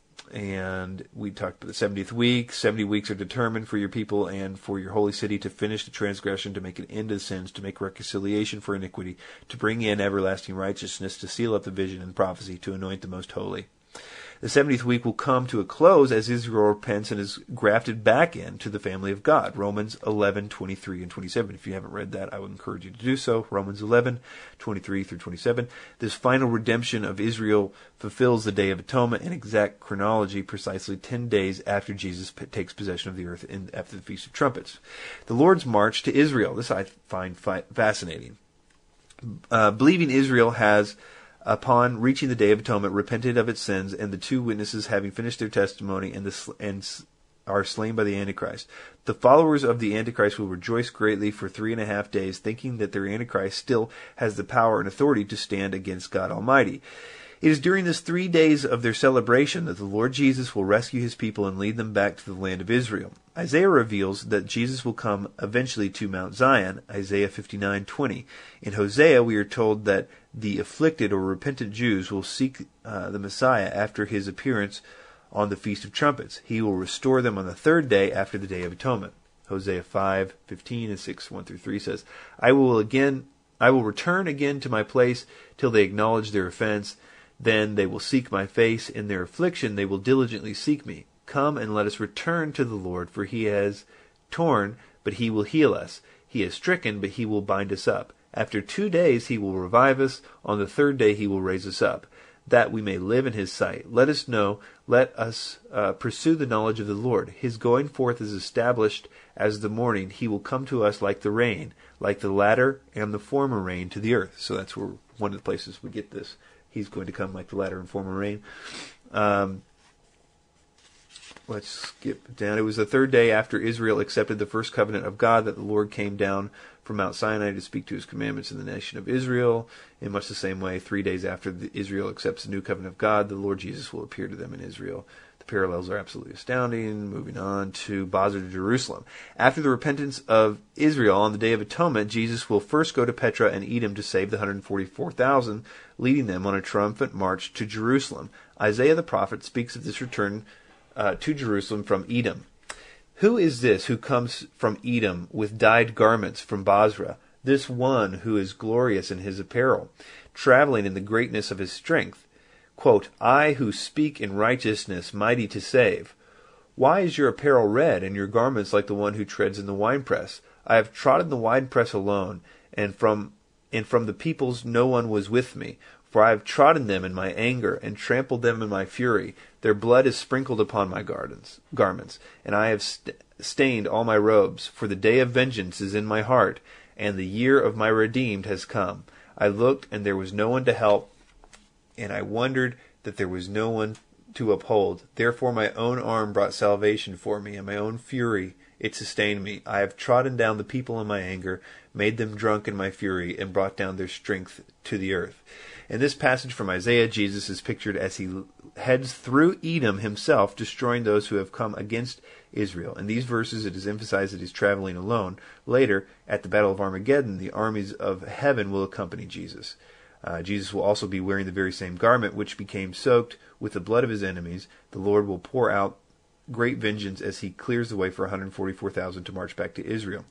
And we talked about the seventieth week. seventy weeks are determined for your people and for your holy city to finish the transgression, to make an end to sins, to make reconciliation for iniquity, to bring in everlasting righteousness, to seal up the vision and prophecy, to anoint the most holy. The seventieth week will come to a close as Israel repents and is grafted back into the family of God. Romans eleven, twenty-three and twenty-seven. If you haven't read that, I would encourage you to do so. Romans eleven, twenty-three through twenty-seven. This final redemption of Israel fulfills the Day of Atonement in exact chronology, precisely ten days after Jesus p- takes possession of the earth in, after the Feast of Trumpets. The Lord's march to Israel. This I find fi- fascinating. Uh, believing Israel has, upon reaching the Day of Atonement, repented of its sins, and the two witnesses having finished their testimony and, the, and are slain by the Antichrist. The followers of the Antichrist will rejoice greatly for three and a half days, thinking that their Antichrist still has the power and authority to stand against God Almighty. It is during this three days of their celebration that the Lord Jesus will rescue his people and lead them back to the land of Israel. Isaiah reveals that Jesus will come eventually to Mount Zion, Isaiah fifty-nine twenty. In Hosea, we are told that the afflicted or repentant Jews will seek uh, the Messiah after his appearance on the Feast of Trumpets. He will restore them on the third day after the Day of Atonement. Hosea five fifteen and six one through three says, I will again, I will return again to my place till they acknowledge their offense. Then they will seek my face. In their affliction they will diligently seek me. Come and let us return to the Lord, for he has torn, but he will heal us. He has stricken, but he will bind us up. After two days he will revive us. On the third day he will raise us up, that we may live in his sight. Let us know, let us uh, pursue the knowledge of the Lord. His going forth is established as the morning. He will come to us like the rain, like the latter and the former rain to the earth. So that's where one of the places we get this. He's going to come like the latter and former rain. Um, let's skip down. It was the third day after Israel accepted the first covenant of God that the Lord came down from Mount Sinai to speak to his commandments in the nation of Israel. In much the same way, three days after the Israel accepts the new covenant of God, the Lord Jesus will appear to them in Israel. The parallels are absolutely astounding. Moving on to Basra to Jerusalem. After the repentance of Israel on the Day of Atonement, Jesus will first go to Petra and Edom to save the one hundred forty-four thousand, leading them on a triumphant march to Jerusalem. Isaiah the prophet speaks of this return uh, to Jerusalem from Edom. Who is this who comes from Edom with dyed garments from Basra? This one who is glorious in his apparel, traveling in the greatness of his strength. Quote, I who speak in righteousness, mighty to save. Why is your apparel red, and your garments like the one who treads in the winepress? I have trodden the winepress alone, and from and from the peoples no one was with me. For I have trodden them in my anger, and trampled them in my fury. Their blood is sprinkled upon my gardens, garments, and I have st- stained all my robes. For the day of vengeance is in my heart, and the year of my redeemed has come. I looked, and there was no one to help, and I wondered that there was no one to uphold. Therefore my own arm brought salvation for me, and my own fury it sustained me. I have trodden down the people in my anger, made them drunk in my fury, and brought down their strength to the earth. In this passage from Isaiah, Jesus is pictured as he heads through Edom himself, destroying those who have come against Israel. In these verses, it is emphasized that he's traveling alone. Later, at the Battle of Armageddon, the armies of heaven will accompany Jesus. Uh, Jesus will also be wearing the very same garment which became soaked with the blood of his enemies. The Lord will pour out great vengeance as he clears the way for one hundred forty-four thousand to march back to Israel.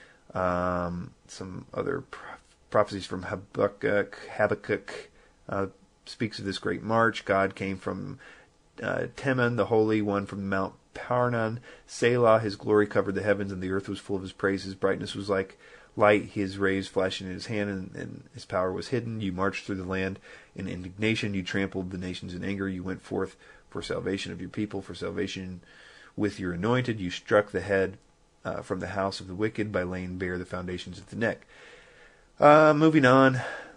Um, some other pro- prophecies from Habakkuk. Habakkuk uh, speaks of this great march. God came from uh, Teman, the Holy One, from Mount Parnan. Selah, his glory covered the heavens, and the earth was full of his praise. His brightness was like light, his rays flashing in his hand, and, and his power was hidden. You marched through the land in indignation. You trampled the nations in anger. You went forth for salvation of your people, for salvation with your anointed. You struck the head uh, from the house of the wicked by laying bare the foundations of the neck. Uh, moving on.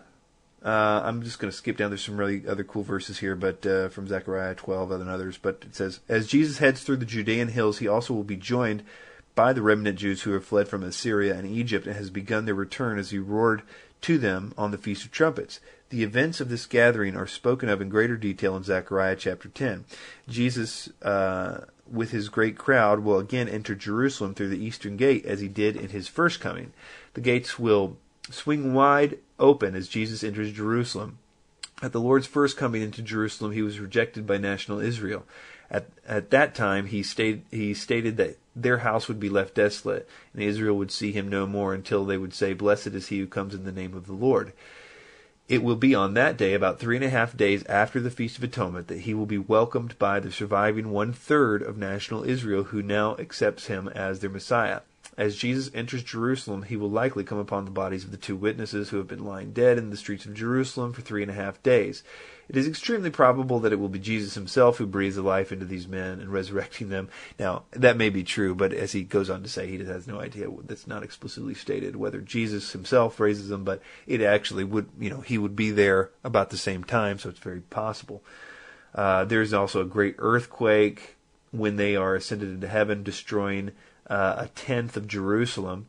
Uh, I'm just going to skip down. There's some really other cool verses here, but uh, from Zechariah twelve and others. But it says, as Jesus heads through the Judean hills, he also will be joined by the remnant Jews who have fled from Assyria and Egypt, and has begun their return as he roared to them on the Feast of Trumpets. The events of this gathering are spoken of in greater detail in Zechariah chapter ten. Jesus, uh, with his great crowd, will again enter Jerusalem through the eastern gate as he did in his first coming. The gates will swing wide open as Jesus enters Jerusalem. At the Lord's first coming into Jerusalem, he was rejected by national Israel. At at that time, he stated he stated that their house would be left desolate, and Israel would see him no more until they would say, "Blessed is he who comes in the name of the Lord." It will be on that day, about three and a half days after the Feast of Atonement, that he will be welcomed by the surviving one-third of national Israel who now accepts him as their Messiah. As Jesus enters Jerusalem, he will likely come upon the bodies of the two witnesses who have been lying dead in the streets of Jerusalem for three and a half days. It is extremely probable that it will be Jesus himself who breathes the life into these men and resurrecting them. Now, that may be true, but as he goes on to say, he has no idea. That's not explicitly stated whether Jesus himself raises them, but it actually would, you know, he would be there about the same time, so it's very possible. Uh, there's also a great earthquake when they are ascended into heaven, destroying uh, a tenth of Jerusalem,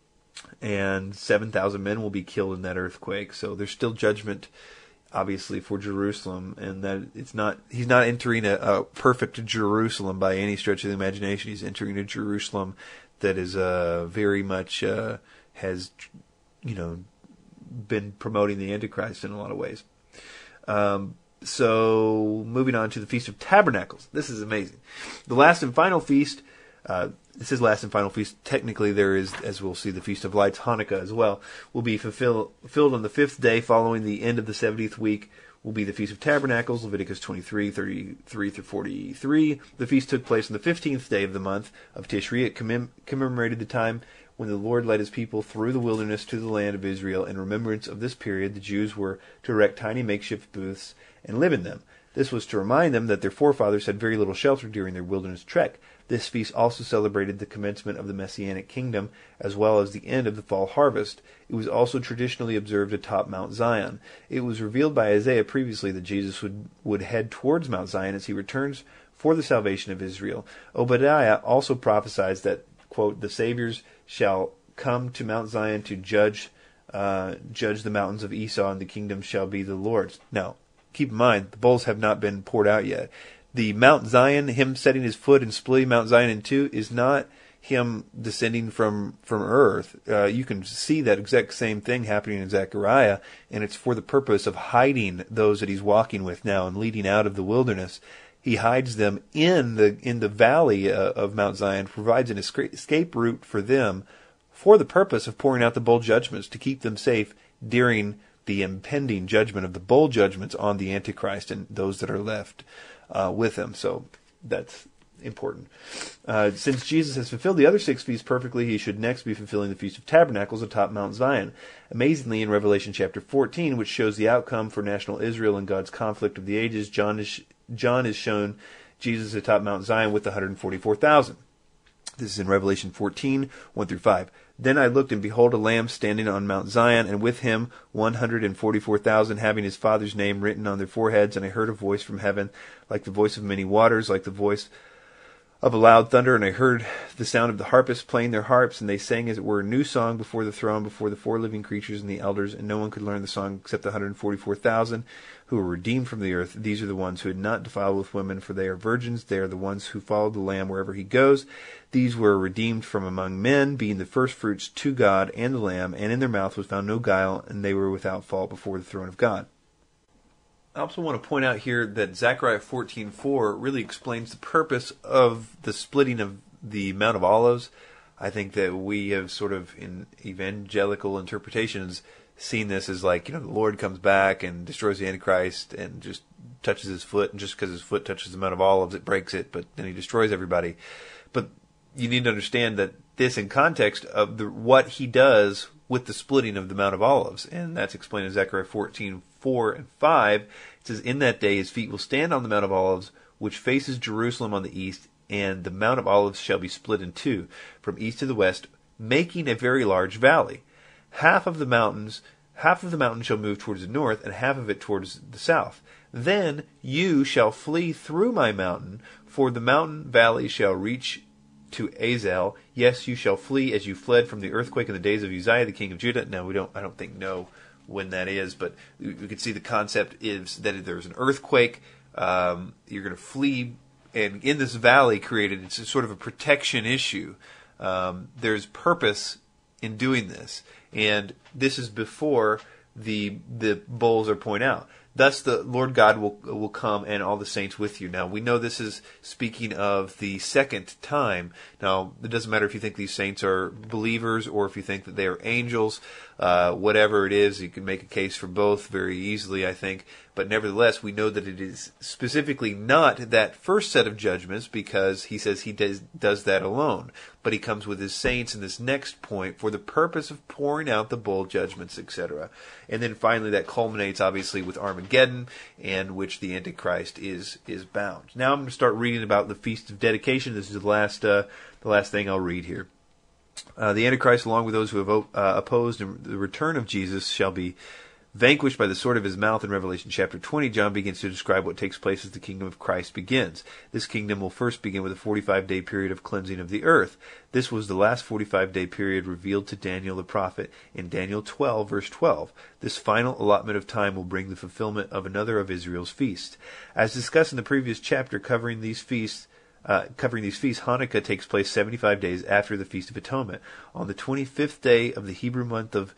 and seven thousand men will be killed in that earthquake. So there's still judgment, obviously, for Jerusalem, and that it's not, he's not entering a, a perfect Jerusalem by any stretch of the imagination. He's entering a Jerusalem that is uh, very much uh, has, you know, been promoting the Antichrist in a lot of ways. Um, so moving on to the Feast of Tabernacles. This is amazing. The last and final feast. Uh, this is last and final feast. Technically, there is, as we'll see, the Feast of Lights, Hanukkah as well, will be fulfill, fulfilled on the fifth day following the end of the seventieth week. Will be the Feast of Tabernacles, Leviticus twenty-three, thirty-three through forty-three. The feast took place on the fifteenth day of the month of Tishri. It commem- commemorated the time when the Lord led his people through the wilderness to the land of Israel. In remembrance of this period, the Jews were to erect tiny makeshift booths and live in them. This was to remind them that their forefathers had very little shelter during their wilderness trek. This feast also celebrated the commencement of the Messianic kingdom, as well as the end of the fall harvest. It was also traditionally observed atop Mount Zion. It was revealed by Isaiah previously that Jesus would, would head towards Mount Zion as he returns for the salvation of Israel. Obadiah also prophesies that, quote, the Saviors shall come to Mount Zion to judge, uh, judge the mountains of Esau, and the kingdom shall be the Lord's. Now, keep in mind, the bowls have not been poured out yet. The Mount Zion, him setting his foot and splitting Mount Zion in two, is not him descending from, from earth. Uh, you can see that exact same thing happening in Zechariah, and it's for the purpose of hiding those that he's walking with now and leading out of the wilderness. He hides them in the in the valley uh, of Mount Zion, provides an escape route for them for the purpose of pouring out the bowl judgments to keep them safe during the impending judgment of the bowl judgments on the Antichrist and those that are left Uh, with him. So that's important. Uh, since Jesus has fulfilled the other six feasts perfectly, he should next be fulfilling the Feast of Tabernacles atop Mount Zion. Amazingly, in Revelation chapter fourteen, which shows the outcome for national Israel and God's conflict of the ages, John is, John is shown Jesus atop Mount Zion with the one hundred forty-four thousand. This is in Revelation fourteen, one through five. Then I looked, and behold, a Lamb standing on Mount Zion, and with him one hundred forty-four thousand, having his Father's name written on their foreheads. And I heard a voice from heaven, like the voice of many waters, like the voice of a loud thunder. And I heard the sound of the harpists playing their harps, and they sang as it were a new song before the throne, before the four living creatures and the elders. And no one could learn the song except the one hundred forty-four thousand who were redeemed from the earth. These are the ones who had not defiled with women, for they are virgins. They are the ones who follow the Lamb wherever he goes. These were redeemed from among men, being the firstfruits to God and the Lamb, and in their mouth was found no guile, and they were without fault before the throne of God. I also want to point out here that Zechariah fourteen four really explains the purpose of the splitting of the Mount of Olives. I think that we have sort of, in evangelical interpretations, seen this as like, you know, the Lord comes back and destroys the Antichrist and just touches his foot, and just because his foot touches the Mount of Olives, it breaks it, but then he destroys everybody. But you need to understand that this in context of the, what he does with the splitting of the Mount of Olives, and that's explained in Zechariah fourteen four and five. It says, in that day his feet will stand on the Mount of Olives, which faces Jerusalem on the east, and the Mount of Olives shall be split in two, from east to the west, making a very large valley. Half of the mountains, half of the mountain shall move towards the north, and half of it towards the south. Then you shall flee through my mountain, for the mountain valley shall reach to Azel. Yes, you shall flee as you fled from the earthquake in the days of Uzziah, the king of Judah. Now, we don't, I don't think know when that is, but we can see the concept is that there's an earthquake. Um, you're going to flee, and in this valley created, it's a sort of a protection issue. Um, there's purpose in doing this, and this is before the the bowls are point out. Thus the Lord God will will come and all the saints with you. Now, we know this is speaking of the second time. Now, it doesn't matter if you think these saints are believers or if you think that they are angels. Uh, whatever it is, you can make a case for both very easily, I think. But nevertheless, we know that it is specifically not that first set of judgments, because he says he does, does that alone. But he comes with his saints in this next point for the purpose of pouring out the bowl judgments, et cetera. And then finally that culminates, obviously, with Armageddon, and which the Antichrist is is bound. Now I'm going to start reading about the Feast of Dedication. This is the last uh, the last thing I'll read here. Uh, the Antichrist, along with those who have uh, opposed the return of Jesus, shall be vanquished by the sword of his mouth. In Revelation chapter twenty, John begins to describe what takes place as the kingdom of Christ begins. This kingdom will first begin with a forty-five day period of cleansing of the earth. This was the last forty-five day period revealed to Daniel the prophet in Daniel twelve, verse twelve. This final allotment of time will bring the fulfillment of another of Israel's feasts. As discussed in the previous chapter covering these feasts, Uh, covering these feasts, Hanukkah takes place seventy-five days after the Feast of Atonement. On the twenty-fifth day of the Hebrew month of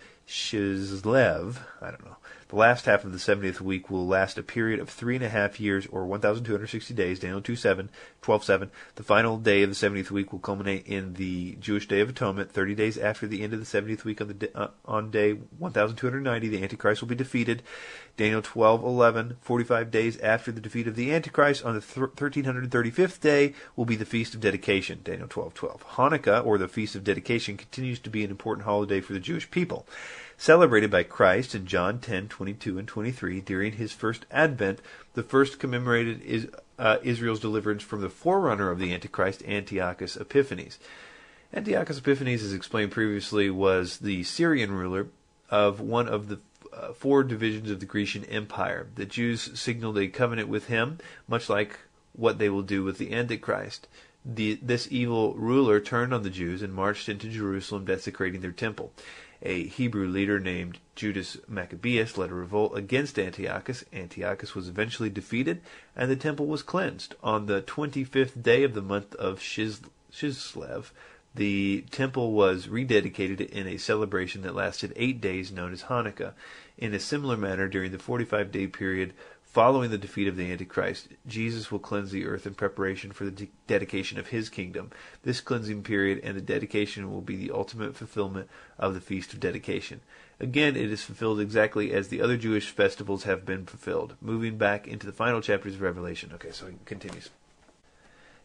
Kislev, I don't know, the last half of the seventieth week will last a period of three and a half years, or one thousand two hundred sixty days, Daniel two seven, twelve seven. The final day of the seventieth week will culminate in the Jewish Day of Atonement. Thirty days after the end of the seventieth week, on, the, uh, on day one thousand two hundred ninety, the Antichrist will be defeated. Daniel twelve eleven, forty-five days after the defeat of the Antichrist, on the th- one thousand three hundred thirty-fifth day, will be the Feast of Dedication, Daniel twelve twelve. Hanukkah, or the Feast of Dedication, continues to be an important holiday for the Jewish people. Celebrated by Christ in John ten twenty-two and twenty-three during his first advent, the first commemorated is, uh, Israel's deliverance from the forerunner of the Antichrist, Antiochus Epiphanes. Antiochus Epiphanes, as explained previously, was the Syrian ruler of one of the uh, four divisions of the Grecian Empire. The Jews signaled a covenant with him, much like what they will do with the Antichrist. The, this evil ruler turned on the Jews and marched into Jerusalem, desecrating their temple. A Hebrew leader named Judas Maccabeus led a revolt against Antiochus. Antiochus was eventually defeated, and the temple was cleansed. On the twenty-fifth day of the month of Shiz- Kislev, the temple was rededicated in a celebration that lasted eight days, known as Hanukkah. In a similar manner, during the forty-five day period following the defeat of the Antichrist, Jesus will cleanse the earth in preparation for the de- dedication of his kingdom. This cleansing period and the dedication will be the ultimate fulfillment of the Feast of Dedication. Again, it is fulfilled exactly as the other Jewish festivals have been fulfilled. Moving back into the final chapters of Revelation. Okay, so he continues.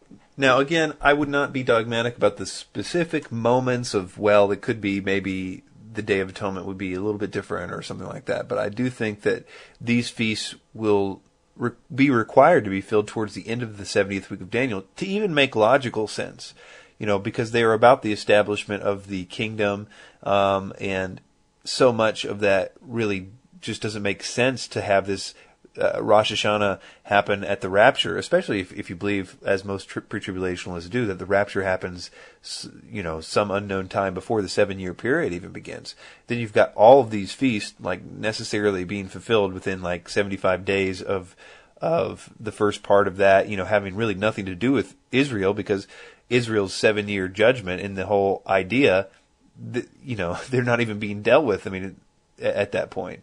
Now, again, I would not be dogmatic about the specific moments of, well, it could be maybe the Day of Atonement would be a little bit different or something like that. But I do think that these feasts will re- be required to be filled towards the end of the seventieth week of Daniel to even make logical sense, you know, because they are about the establishment of the kingdom, um, and so much of that really just doesn't make sense to have this Uh, Rosh Hashanah happen at the rapture, especially if, if you believe, as most tri- pre-tribulationalists do, that the rapture happens, you know, some unknown time before the seven-year period even begins. Then you've got all of these feasts, like, necessarily being fulfilled within, like, seventy-five days of of the first part of that, you know, having really nothing to do with Israel, because Israel's seven-year judgment and the whole idea, that, you know, they're not even being dealt with, I mean, at, at that point.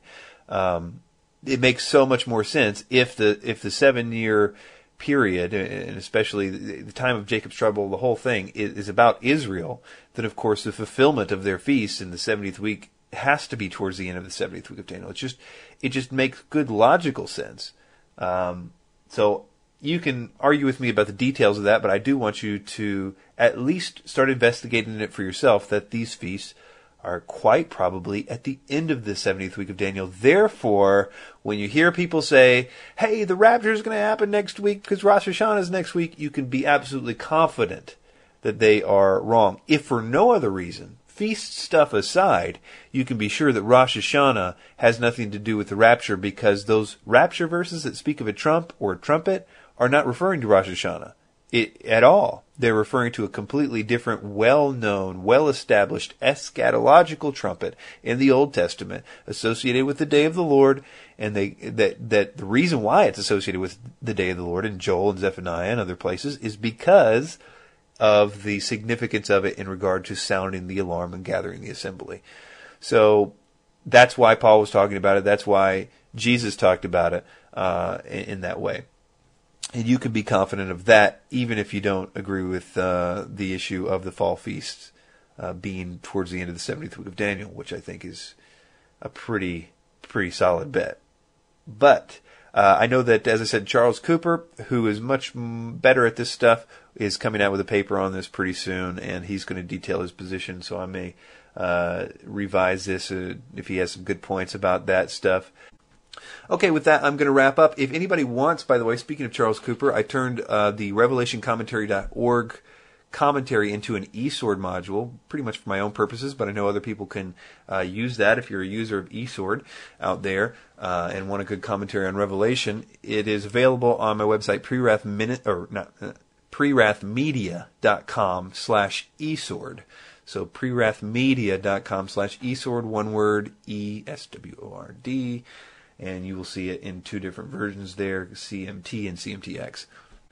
Um It makes so much more sense if the if the seven year period, and especially the time of Jacob's trouble, the whole thing is, is about Israel. Then, of course, the fulfillment of their feast in the seventieth week has to be towards the end of the seventieth week of Daniel. It just it just makes good logical sense. Um, so you can argue with me about the details of that, but I do want you to at least start investigating it for yourself. That these feasts are quite probably at the end of the seventieth week of Daniel. Therefore, when you hear people say, hey, the rapture is going to happen next week because Rosh Hashanah is next week, you can be absolutely confident that they are wrong. If for no other reason, feast stuff aside, you can be sure that Rosh Hashanah has nothing to do with the rapture, because those rapture verses that speak of a trump or a trumpet are not referring to Rosh Hashanah it, at all. They're referring to a completely different, well-known, well-established eschatological trumpet in the Old Testament associated with the day of the Lord, and they that that the reason why it's associated with the day of the Lord in Joel and Zephaniah and other places is because of the significance of it in regard to sounding the alarm and gathering the assembly. So that's why Paul was talking about it. That's why Jesus talked about it uh, in, in that way. And you can be confident of that, even if you don't agree with uh, the issue of the fall feasts uh, being towards the end of the seventieth week of Daniel, which I think is a pretty, pretty solid bet. But uh, I know that, as I said, Charles Cooper, who is much better at this stuff, is coming out with a paper on this pretty soon, and he's going to detail his position, so I may uh, revise this uh, if he has some good points about that stuff. Okay, with that, I'm going to wrap up. If anybody wants, by the way, speaking of Charles Cooper, I turned uh, the Revelation Commentary dot org commentary into an eSword module, pretty much for my own purposes, but I know other people can uh, use that if you're a user of eSword out there uh, and want a good commentary on Revelation. It is available on my website, pre-wrath minute or not uh, pre wrath media dot com slash eSword. So pre wrath media dot com slash eSword, one word, E S W O R D. And you will see it in two different versions there, C M T and C M T X.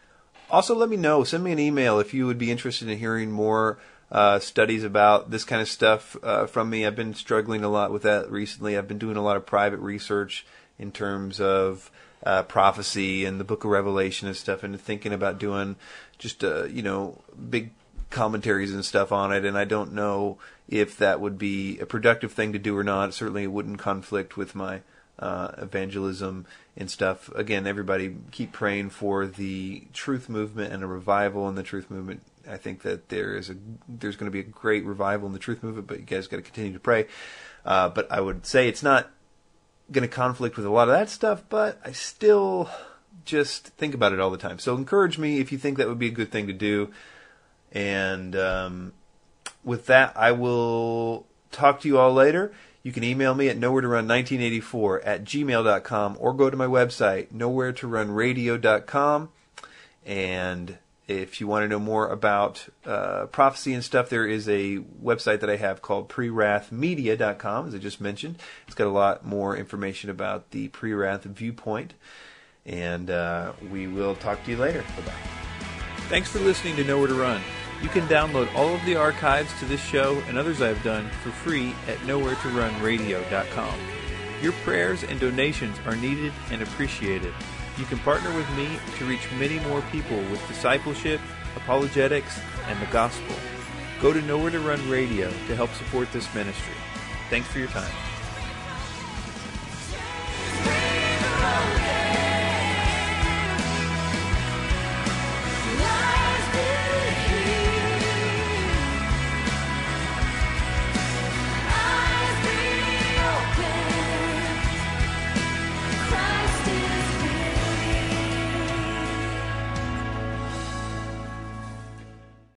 Also, let me know. Send me an email if you would be interested in hearing more uh, studies about this kind of stuff uh, from me. I've been struggling a lot with that recently. I've been doing a lot of private research in terms of uh, prophecy and the Book of Revelation and stuff, and thinking about doing just uh, you know big commentaries and stuff on it. And I don't know if that would be a productive thing to do or not. Certainly, it wouldn't conflict with my Uh, evangelism and stuff. Again, everybody keep praying for the truth movement and a revival in the truth movement. I think that there is a there's going to be a great revival in the truth movement, but you guys got to continue to pray. Uh, but I would say it's not going to conflict with a lot of that stuff, but I still just think about it all the time. So encourage me if you think that would be a good thing to do. And um, with that, I will talk to you all later. You can email me at nowhere to run nineteen eighty-four at gmail dot com or go to my website, nowhere to run radio dot com. And if you want to know more about uh, prophecy and stuff, there is a website that I have called pre wrath media dot com, as I just mentioned. It's got a lot more information about the pre-wrath viewpoint. And uh, we will talk to you later. Bye-bye. Thanks for listening to Nowhere to Run. You can download all of the archives to this show and others I've done for free at nowhere to run radio dot com. Your prayers and donations are needed and appreciated. You can partner with me to reach many more people with discipleship, apologetics, and the gospel. Go to Nowhere to Run Radio to help support this ministry. Thanks for your time.